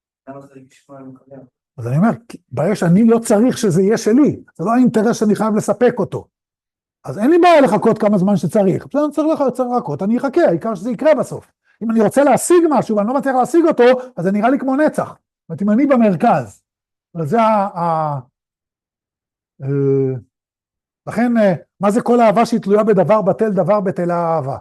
A: אז אני אומר, ברגע שאני לא צריך שזה יהיה שלי, זה לא האינטרס שאני חייב לספק אותו. אז אין לי בעיה לחכות כמה זמן שצריך. בסדר, אני צריך לחכות, אני אחכה, העיקר שזה יקרה בסוף. אם אני רוצה להשיג משהו ואני לא מצליח להשיג אותו, אז זה נראה לי כמו נצח. זאת אומרת, אם אני במרכז, אז זה ה... לכן, מה זה כל אהבה שהיא תלויה בדבר בטל, דבר בטלה אהבה?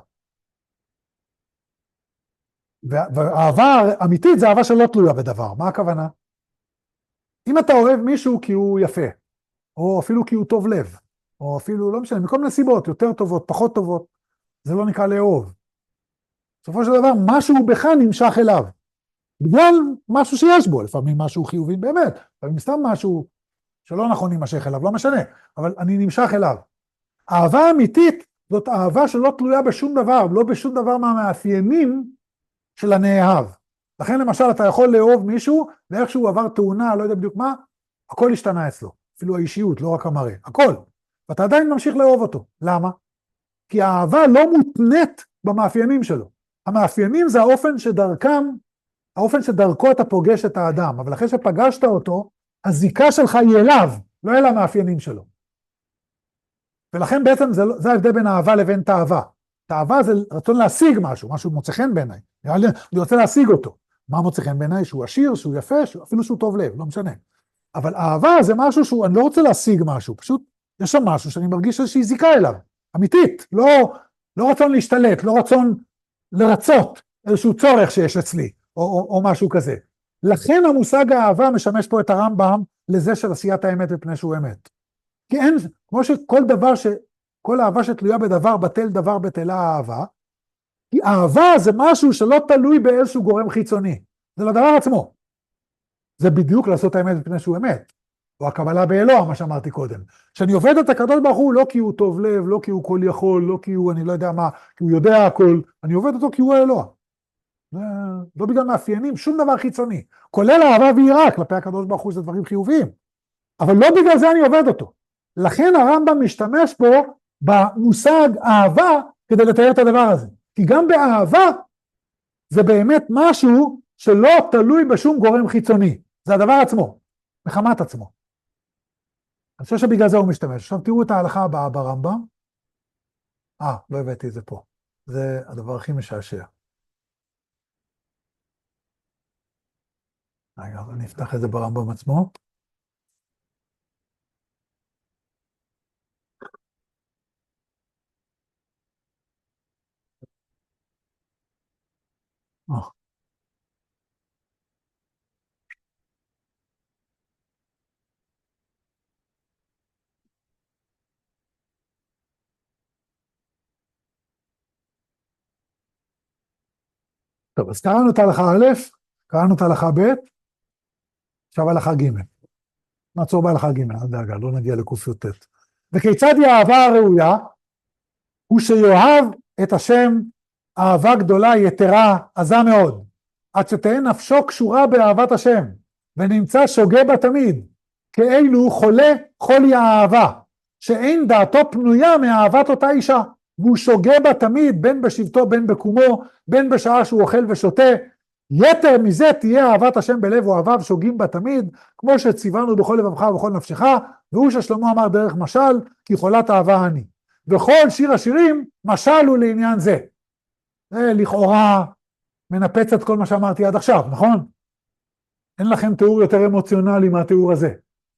A: והאהבה אמיתית זה אהבה שלא תלויה בדבר. מה הכוונה? אם אתה אוהב מישהו כי הוא יפה, או אפילו כי הוא טוב לב, או אפילו, לא משנה, מכל מיני סיבות, יותר טובות, פחות טובות, זה לא נקרא לאהוב. בסופו של דבר, משהו בך נמשך אליו. בגלל משהו שיש בו, לפעמים משהו חיובי באמת, לפעמים סתם משהו שלא נכון נמשך אליו, לא משנה, אבל אני נמשך אליו. אהבה אמיתית זאת אהבה שלא תלויה בשום דבר, לא בשום דבר מהמאפיינים של הנאהב. לכן למשל אתה יכול לאהוב מישהו, ואיך שהוא עבר תאונה, לא יודע בדיוק מה, הכל השתנה אצלו, אפילו האישיות, לא רק המראה, הכל. ואתה עדיין ממשיך לאהוב אותו. למה? כי האהבה לא מותנית במאפיינים שלו. המאפיינים זה האופן שדרכם, האופן שדרכו אתה פוגש את האדם, אבל אחרי שפגשת אותו, הזיקה שלך היא אליו, לא אל המאפיינים שלו. ולכן בעצם זה, זה ההבדל בין אהבה לבין תאווה. תאווה זה רצון להשיג משהו, משהו מוצא חן בעיניי. אני רוצה להשיג אותו. מה מוצא חן בעיניי? שהוא עשיר, שהוא יפה, שהוא, אפילו שהוא טוב לב, לא משנה. אבל אהבה זה משהו שהוא, אני לא רוצה להשיג משהו, פשוט יש שם משהו שאני מרגיש איזושהי זיקה אליו, אמיתית, לא, לא רצון להשתלט, לא רצון לרצות איזשהו צורך שיש אצלי, או, או, או משהו כזה. לכן המושג האהבה משמש פה את הרמב"ם לזה של עשיית האמת בפני שהוא אמת. כי אין, כמו שכל דבר, ש, כל אהבה שתלויה בדבר, בטל דבר בטלה האהבה, כי אהבה זה משהו שלא תלוי באיזשהו גורם חיצוני, זה לדבר עצמו. זה בדיוק לעשות האמת בפני שהוא אמת, או הקבלה באלוה, מה שאמרתי קודם. שאני עובד את הקדוש ברוך הוא, לא כי הוא טוב לב, לא כי הוא כל יכול, לא כי הוא, אני לא יודע מה, כי הוא יודע הכל, אני עובד אותו כי הוא האלוה. לא בגלל מאפיינים, שום דבר חיצוני, כולל אהבה ויראה, כלפי הקדוש ברוך הוא זה דברים חיוביים, אבל לא בגלל זה אני עובד אותו. לכן הרמב"ם משתמש פה במושג אהבה כדי לתאר את הדבר הזה. כי גם באהבה זה באמת משהו שלא תלוי בשום גורם חיצוני. זה הדבר עצמו, מחמת עצמו. אני חושב שבגלל זה הוא משתמש. עכשיו תראו את ההלכה הבאה ברמב"ם. אה, לא הבאתי את זה פה. זה הדבר הכי משעשע. רגע, אני אפתח את זה ברמב"ם עצמו. אה. טוב, אז קראנו את ההלכה א', קראנו את ההלכה ב', עכשיו הלכה ג'. נעצור בהלכה ג', אל דאגה, לא נגיע לקופיות ט'. וכיצד היא האהבה הראויה? הוא שיאהב את השם אהבה גדולה, יתרה, עזה מאוד, עד שתהא נפשו קשורה באהבת השם, ונמצא שוגה בה תמיד, כאילו חולה חולי האהבה, שאין דעתו פנויה מאהבת אותה אישה, והוא שוגה בה תמיד, בין בשבתו, בין בקומו, בין בשעה שהוא אוכל ושותה. יתר מזה תהיה אהבת השם בלב אוהביו שוגים בה תמיד, כמו שציוונו בכל לבבך ובכל נפשך, והוא ששלמה אמר דרך משל, כי חולת אהבה אני. וכל שיר השירים, משל הוא לעניין זה. זה לכאורה מנפץ את כל מה שאמרתי עד עכשיו, נכון? אין לכם תיאור יותר אמוציונלי מהתיאור הזה.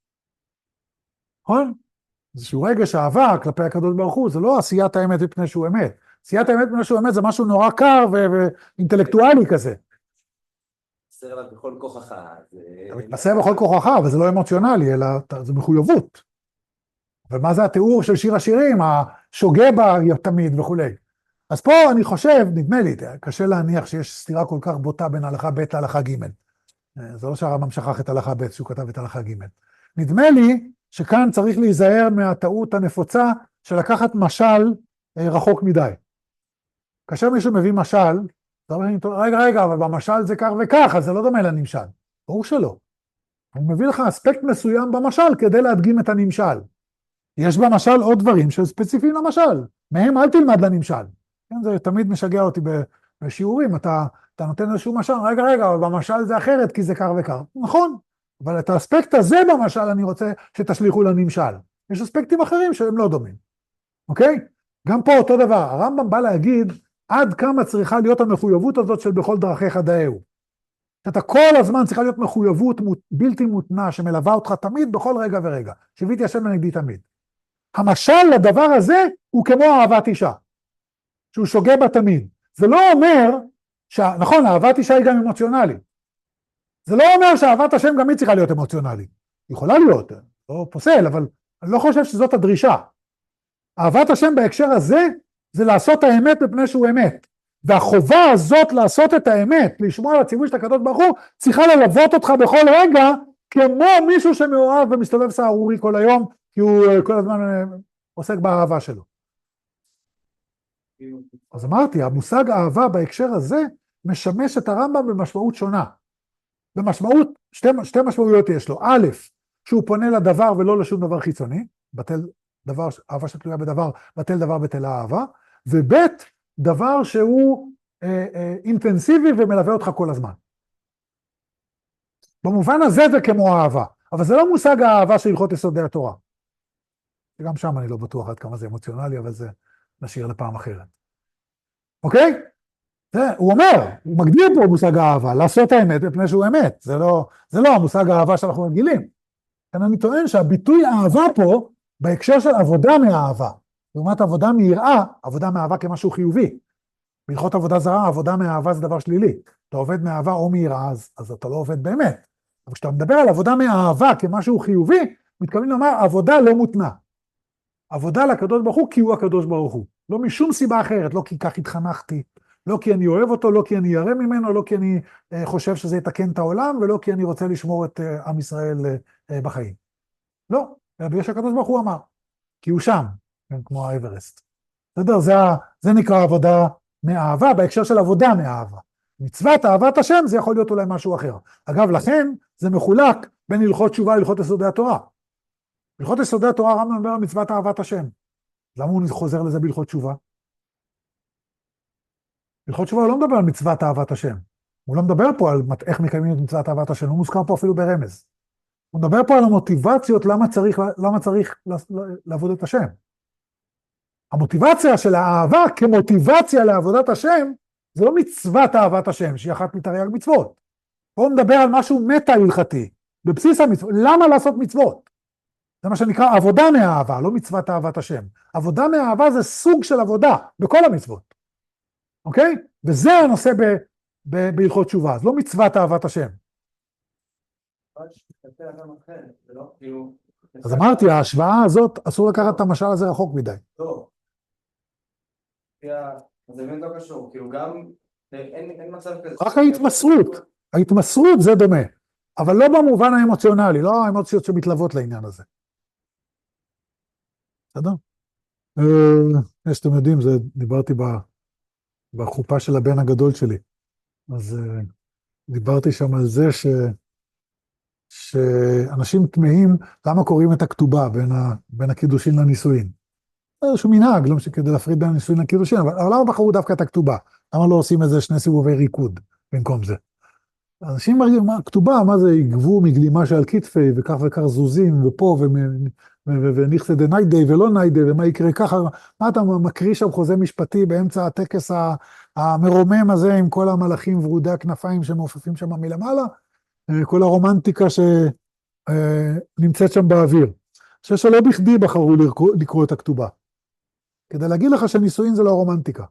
A: נכון? איזשהו רגש אהבה כלפי הקדוש ברוך הוא, זה לא עשיית האמת מפני שהוא אמת. עשיית האמת מפני שהוא אמת זה משהו נורא קר ואינטלקטואלי כזה.
B: מתמסר עליו בכל כוחך.
A: אתה מתמסר בכל כוחך, אבל זה לא אמוציונלי, אלא זה מחויבות. ומה זה התיאור של שיר השירים, השוגה בה תמיד וכו'. אז פה אני חושב, נדמה לי, קשה להניח שיש סתירה כל כך בוטה בין הלכה ב' להלכה ג'. זה לא שהרמב"ם שכח את הלכה ב' שהוא כתב את הלכה ג'. נדמה לי שכאן צריך להיזהר מהטעות הנפוצה של לקחת משל רחוק מדי. כאשר מישהו מביא משל, רגע, רגע, אבל במשל זה כך וכך, אז זה לא דומה לנמשל. ברור שלא. הוא מביא לך אספקט מסוים במשל כדי להדגים את הנמשל. יש במשל עוד דברים שספציפיים למשל. מהם אל תלמד לנמשל. כן, זה תמיד משגע אותי בשיעורים. אתה, אתה נותן איזשהו משל, רגע, רגע, אבל במשל זה אחרת כי זה כך וכך. נכון. אבל את האספקט הזה במשל אני רוצה שתשליחו לנמשל. יש אספקטים אחרים שהם לא דומים. אוקיי? גם פה אותו דבר. הרמב"ם בא להגיד עד כמה צריכה להיות המחויבות הזאת של בכל דרכיך דאהו. אתה כל הזמן צריכה להיות מחויבות בלתי מותנה שמלווה אותך תמיד בכל רגע ורגע. שיביתי השם לנגדי תמיד. המשל לדבר הזה הוא כמו אהבת אישה. שהוא שוגה בה תמיד. זה לא אומר, ש... נכון, אהבת אישה היא גם אמוציונלית. זה לא אומר שאהבת השם גם היא צריכה להיות אמוציונלית. היא יכולה להיות, לא פוסל, אבל אני לא חושב שזאת הדרישה. אהבת השם בהקשר הזה, זה לעשות האמת בפני שהוא אמת. והחובה הזאת לעשות את האמת, לשמוע על הציווי של הקדוש ברוך הוא, צריכה ללוות אותך בכל רגע, כמו מישהו שמאוהב ומסתובב סערורי כל היום, כי הוא כל הזמן עוסק באהבה שלו. אז אמרתי, המושג אהבה בהקשר הזה, משמש את הרמב"ם במשמעות שונה. במשמעות, שתי, שתי משמעויות יש לו. א', שהוא פונה לדבר ולא לשום דבר חיצוני, בטל דבר, אהבה שתלויה בדבר, בטל דבר בטל האהבה, וב', דבר שהוא אה, אה, אינטנסיבי ומלווה אותך כל הזמן. במובן הזה זה כמו אהבה, אבל זה לא מושג האהבה של הלכות יסודי התורה. וגם שם אני לא בטוח עד כמה זה אמוציונלי, אבל זה נשאיר לפעם אחרת. אוקיי? זה, הוא אומר, הוא מגדיר פה מושג האהבה, לעשות האמת בפני שהוא אמת. זה לא, זה לא המושג האהבה שאנחנו רגילים. כאן אני טוען שהביטוי אהבה פה, בהקשר של עבודה מאהבה, לעומת עבודה מיראה, עבודה מאהבה כמשהו חיובי. בהלכות עבודה זרה, עבודה מאהבה זה דבר שלילי. אתה עובד מאהבה או מיראה, אז, אז אתה לא עובד באמת. אבל כשאתה מדבר על עבודה מאהבה כמשהו חיובי, מתכוונים לומר, עבודה לא מותנה. עבודה לקדוש ברוך הוא כי הוא הקדוש ברוך הוא. לא משום סיבה אחרת, לא כי כך התחנכתי, לא כי אני אוהב אותו, לא כי אני ירא ממנו, לא כי אני אה, חושב שזה יתקן את העולם, ולא כי אני רוצה לשמור את אה, עם ישראל אה, בחיים. לא, אלא בגלל שהקדוש ברוך הוא אמר, כי הוא שם, כמו האברסט. בסדר? זה, זה נקרא עבודה מאהבה, בהקשר של עבודה מאהבה. מצוות אהבת השם זה יכול להיות אולי משהו אחר. אגב, לכן זה מחולק בין הלכות תשובה להלכות יסודי התורה. בהלכות יסודי התורה הרמב"ם מדבר על מצוות אהבת השם. למה הוא חוזר לזה בהלכות תשובה? בהלכות תשובה הוא לא מדבר על מצוות אהבת השם. הוא לא מדבר פה על איך מקיימים את מצוות אהבת השם, הוא מוזכר פה אפילו ברמז. הוא מדבר פה על המוטיבציות למה צריך, למה צריך לעבוד את השם. המוטיבציה של האהבה כמוטיבציה לעבודת השם, זה לא מצוות אהבת השם, שהיא אחת מתרי"ג מצוות. פה הוא מדבר על משהו מטה הלכתי, בבסיס המצוות. למה לעשות מצוות? זה מה שנקרא עבודה מאהבה, לא מצוות אהבת השם. עבודה מאהבה זה סוג של עבודה, בכל המצוות. אוקיי? וזה הנושא בהלכות תשובה, אז לא מצוות אהבת השם. אז אמרתי, ההשוואה הזאת, אסור לקחת את המשל הזה רחוק מדי.
C: לא. זה באמת לא קשור, כאילו גם, אין מצב כזה.
A: רק ההתמסרות, ההתמסרות זה דומה, אבל לא במובן האמוציונלי, לא האמוציות שמתלוות לעניין הזה. בסדר? כמו שאתם יודעים, זה דיברתי בחופה של הבן הגדול שלי, אז דיברתי שם על זה ש... שאנשים תמהים למה קוראים את הכתובה בין, ה... בין הקידושין לנישואין. זה איזשהו מנהג, לא משנה כדי להפריד בין הנישואין לקידושין, אבל למה בחרו דווקא את הכתובה? למה לא עושים איזה שני סיבובי ריקוד במקום זה? אנשים מרגישים, מה, כתובה, מה זה, יגבו מגלימה שעל כתפי, וכך וכך זוזים, ופה, ונכסה דניידי ולא ניידי, ומה יקרה ככה, מה אתה מקריא שם חוזה משפטי באמצע הטקס המרומם הזה, עם כל המלאכים ורודי הכנפיים שמעופפים שם מלמעלה, כל הרומנטיקה שנמצאת שם באוויר. אני חושב שלא בכדי בחרו לקרוא, לקרוא את הכתובה. כדי להגיד לך שנישואין זה לא רומנטיקה.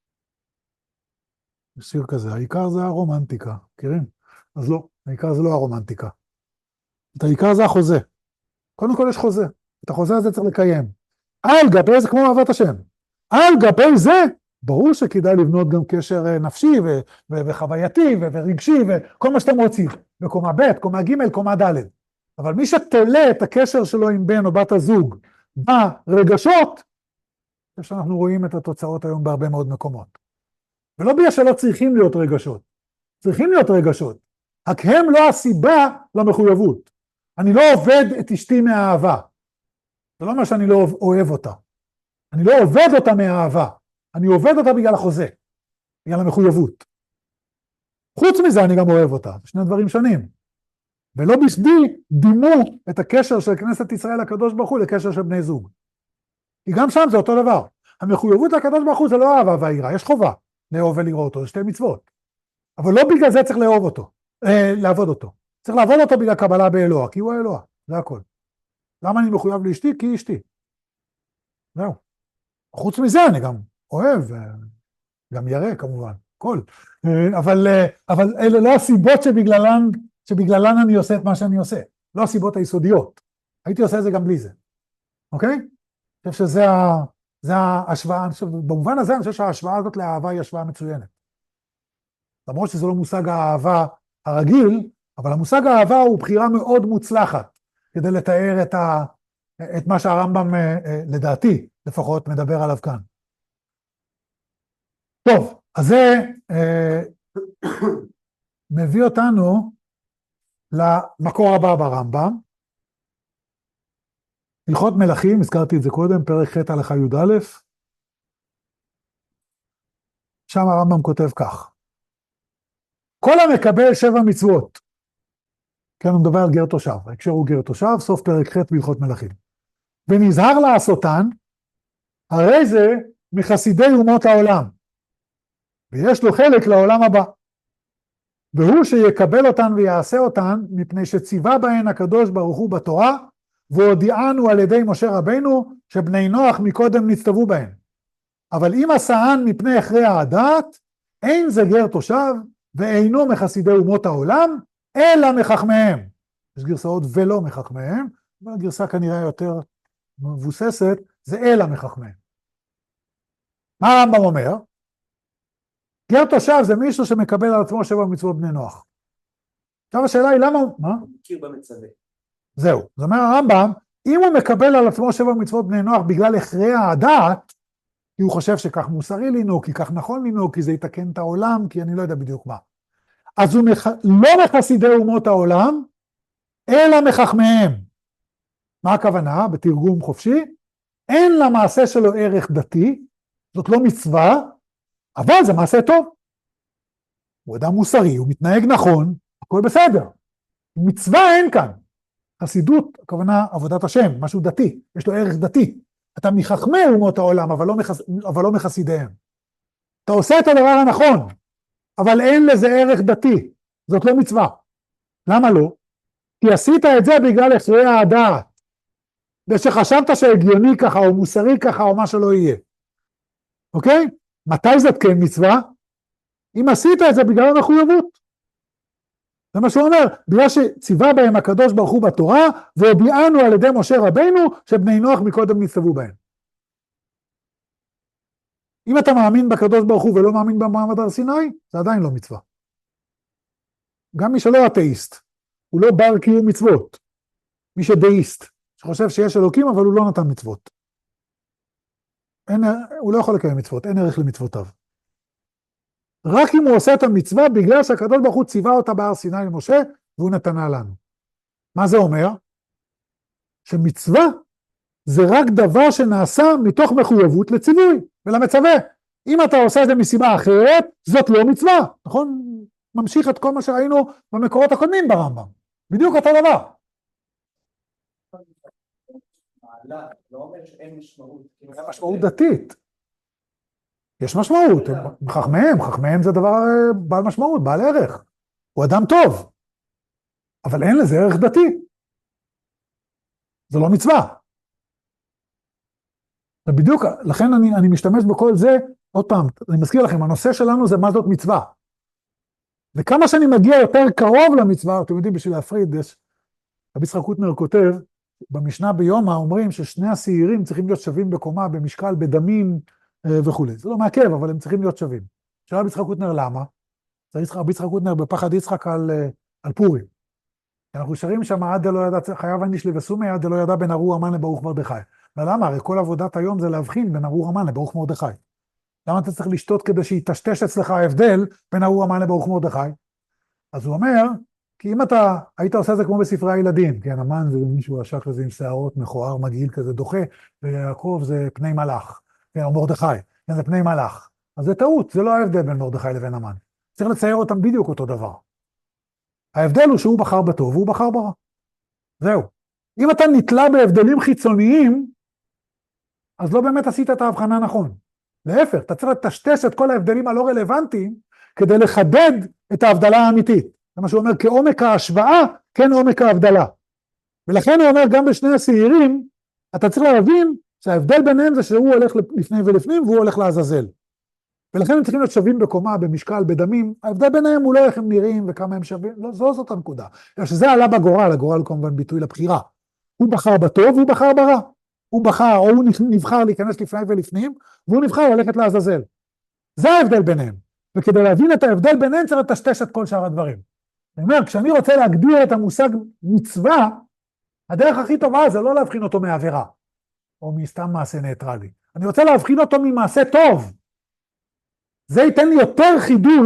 A: יש שיר כזה, העיקר זה הרומנטיקה, מכירים? אז לא, העיקר זה לא הרומנטיקה. את העיקר זה החוזה. קודם כל יש חוזה. את החוזה הזה צריך לקיים. על גבי זה כמו אהבת השם. על גבי זה, ברור שכדאי לבנות גם קשר נפשי ו- ו- וחווייתי ו- ורגשי וכל מה שאתם רוצים. בקומה ב', קומה ג', קומה ד'. אבל מי שתולה את הקשר שלו עם בן או בת הזוג ברגשות, זה שאנחנו רואים את התוצאות היום בהרבה מאוד מקומות. ולא בגלל שלא צריכים להיות רגשות. צריכים להיות רגשות. רק הם לא הסיבה למחויבות. אני לא עובד את אשתי מהאהבה. זה לא אומר שאני לא אוהב אותה. אני לא עובד אותה מהאהבה. אני עובד אותה בגלל החוזה. בגלל המחויבות. חוץ מזה אני גם אוהב אותה. שני דברים שונים. ולא בשדי דימו את הקשר של כנסת ישראל לקדוש ברוך הוא לקשר של בני זוג. כי גם שם זה אותו דבר. המחויבות לקדוש ברוך הוא זה לא אהבה והיראה. יש חובה לאהוב ולראות אותו. זה שתי מצוות. אבל לא בגלל זה צריך לאהוב אותו. אה, לעבוד אותו. צריך לעבוד אותו בגלל קבלה באלוה, כי הוא האלוה. זה הכל. למה אני מחויב לאשתי? כי היא אשתי. זהו. חוץ מזה אני גם אוהב, גם ירא כמובן, כל. אבל, אבל אלה לא הסיבות שבגללן, שבגללן אני עושה את מה שאני עושה. לא הסיבות היסודיות. הייתי עושה את זה גם בלי זה. אוקיי? אני חושב שזה ה, זה ההשוואה, חושב, במובן הזה אני חושב שההשוואה הזאת לאהבה היא השוואה מצוינת. למרות שזה לא מושג האהבה הרגיל, אבל המושג האהבה הוא בחירה מאוד מוצלחת, כדי לתאר את, ה, את מה שהרמב"ם, לדעתי, לפחות מדבר עליו כאן. טוב, אז זה מביא אותנו למקור הבא ברמב"ם, הלכות מלכים, הזכרתי את זה קודם, פרק ח' הלכה י"א, שם הרמב"ם כותב כך, כל המקבל שבע מצוות, כן, הוא מדבר על גר תושב, ההקשר הוא גר תושב, סוף פרק ח' בהלכות מלכים, ונזהר לעשותן, הרי זה מחסידי אומות העולם, ויש לו חלק לעולם הבא, והוא שיקבל אותן ויעשה אותן, מפני שציווה בהן הקדוש ברוך הוא בתורה, והודיענו על ידי משה רבינו, שבני נוח מקודם נצטוו בהן. אבל אם עשאן מפני הכרע הדעת, אין זה גר תושב, ואינו מחסידי אומות העולם, אלא מחכמיהם. יש גרסאות ולא מחכמיהם, אבל הגרסה כנראה יותר מבוססת, זה אלא מחכמיהם. מה הרמב"ם אומר? גר תושב זה מישהו שמקבל על עצמו שבע מצוות בני נוח. עכשיו השאלה היא למה, מה?
B: מכיר במצווה.
A: זהו, זאת אומרת הרמב"ם, אם הוא מקבל על עצמו שבע מצוות בני נוח בגלל הכרע הדעת, כי הוא חושב שכך מוסרי לנהוג, כי כך נכון לנהוג, כי זה יתקן את העולם, כי אני לא יודע בדיוק מה. אז הוא מח... לא מחסידי אומות העולם, אלא מחכמיהם. מה הכוונה? בתרגום חופשי, אין למעשה שלו ערך דתי, זאת לא מצווה, אבל זה מעשה טוב. הוא אדם מוסרי, הוא מתנהג נכון, הכל בסדר. מצווה אין כאן. חסידות, הכוונה עבודת השם, משהו דתי, יש לו ערך דתי. אתה מחכמי אומות העולם, אבל לא, מחס... אבל לא מחסידיהם. אתה עושה את הדבר הנכון, אבל אין לזה ערך דתי. זאת לא מצווה. למה לא? כי עשית את זה בגלל הכרע הדעת. ושחשבת שהגיוני ככה, או מוסרי ככה, או מה שלא יהיה. אוקיי? מתי זאת כן מצווה? אם עשית את זה בגלל המחויבות. זה מה שהוא אומר, בגלל שציווה בהם הקדוש ברוך הוא בתורה, והודיענו על ידי משה רבינו, שבני נוח מקודם נצטוו בהם. אם אתה מאמין בקדוש ברוך הוא ולא מאמין במעמד הר סיני, זה עדיין לא מצווה. גם מי שלא אתאיסט, הוא לא בר קיום מצוות. מי שדאיסט, שחושב שיש אלוקים אבל הוא לא נתן מצוות. אין, הוא לא יכול לקיים מצוות, אין ערך למצוותיו. רק אם הוא עושה את המצווה בגלל שהקדוש ברוך הוא ציווה אותה בהר סיני למשה, והוא נתנה לנו. מה זה אומר? שמצווה זה רק דבר שנעשה מתוך מחויבות לציווי ולמצווה. אם אתה עושה את זה מסיבה אחרת, זאת לא מצווה. נכון? ממשיך את כל מה שראינו במקורות הקודמים ברמב"ם. בדיוק אותו דבר.
D: לא אומר שאין משמעות.
A: זה משמעות דתית. יש משמעות, חכמיהם, חכמיהם זה דבר בעל משמעות, בעל ערך. הוא אדם טוב, אבל אין לזה ערך דתי. זה לא מצווה. ובדיוק, לכן אני, אני משתמש בכל זה, עוד פעם, אני מזכיר לכם, הנושא שלנו זה מה זאת מצווה. וכמה שאני מגיע יותר קרוב למצווה, אתם יודעים, בשביל להפריד, יש, רבי יצחק קוטנר כותב, במשנה ביומא אומרים ששני השעירים צריכים להיות שווים בקומה, במשקל, בדמים, וכו'. זה לא מעכב, אבל הם צריכים להיות שווים. שאלה רבי יצחק קוטנר למה? רבי יצחק קוטנר בפחד יצחק על, על פורים. אנחנו שרים שם עד דלא ידע, חייב אני שלי וסומי, עד דלא ידע בין ארור המן לברוך מרדכי. ולמה? הרי כל עבודת היום זה להבחין בין ארור המן לברוך מרדכי. למה אתה צריך לשתות כדי שיטשטש אצלך ההבדל בין ארור המן לברוך מרדכי? אז הוא אומר, כי אם אתה היית עושה את זה כמו בספרי הילדים, כן, המן זה מישהו עשק לזה עם שערות, מכוער, מגעיל כזה דוחה, ויעקב זה פני מלאך. כן, או מרדכי, כן, זה פני מלאך. אז זה טעות, זה לא ההבדל בין מרדכי לבין המן. צריך לצייר אותם בדיוק אותו דבר. ההבדל הוא שהוא בחר בטוב, והוא בחר ברע. זהו. אם אתה נתלה בהבדלים חיצוניים, אז לא באמת עשית את ההבחנה נכון. להפך, אתה צריך לטשטש את כל ההבדלים הלא רלוונטיים, כדי לחדד את ההבדלה האמיתית. זה מה שהוא אומר, כעומק ההשוואה, כן עומק ההבדלה. ולכן הוא אומר, גם בשני השעירים, אתה צריך להבין, שההבדל ביניהם זה שהוא הולך לפני ולפנים, והוא הולך לעזאזל. ולכן הם צריכים להיות שווים בקומה, במשקל, בדמים. ההבדל ביניהם הוא לא איך הם נראים וכמה הם שווים, לא, זו זאת הנקודה. שזה עלה בגורל, הגורל הוא כמובן ביטוי לבחירה. הוא בחר בטוב, והוא בחר ברע. הוא בחר, או הוא נבחר להיכנס לפני ולפנים, והוא נבחר ללכת לעזאזל. זה ההבדל ביניהם. וכדי להבין את ההבדל ביניהם, צריך לטשטש את כל שאר הדברים. אני אומר, כשאני רוצה להגדיר את המושג מצווה, הדרך הכי טובה זה לא להבחין אותו מעבירה. או מסתם מעשה ניטרלי. אני רוצה להבחין אותו ממעשה טוב. זה ייתן לי יותר חידוד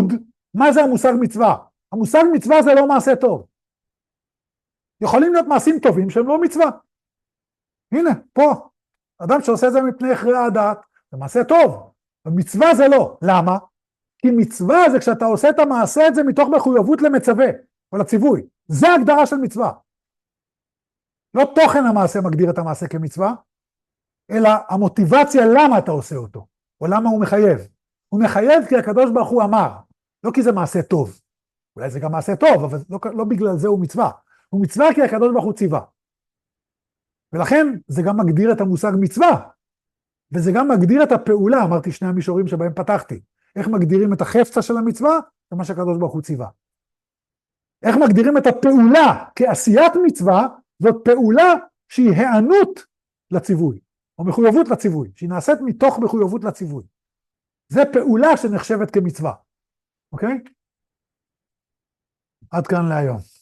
A: מה זה המושג מצווה? המושג מצווה זה לא מעשה טוב. יכולים להיות מעשים טובים שהם לא מצווה. הנה, פה, אדם שעושה את זה מפני הכרעי הדעת, זה מעשה טוב, ומצווה זה לא. למה? כי מצווה זה כשאתה עושה את המעשה את זה מתוך מחויבות למצווה, או לציווי. זה ההגדרה של מצווה. לא תוכן המעשה מגדיר את המעשה כמצווה, אלא המוטיבציה למה אתה עושה אותו, או למה הוא מחייב. הוא מחייב כי הקדוש ברוך הוא אמר, לא כי זה מעשה טוב. אולי זה גם מעשה טוב, אבל לא, לא בגלל זה הוא מצווה. הוא מצווה כי הקדוש ברוך הוא ציווה. ולכן זה גם מגדיר את המושג מצווה, וזה גם מגדיר את הפעולה, אמרתי שני המישורים שבהם פתחתי. איך מגדירים את החפצה של המצווה? זה מה שהקדוש ברוך הוא ציווה. איך מגדירים את הפעולה כעשיית מצווה? זאת פעולה שהיא הענות לציווי, או מחויבות לציווי, שהיא נעשית מתוך מחויבות לציווי. זה פעולה שנחשבת כמצווה. אוקיי? עד כאן להיום.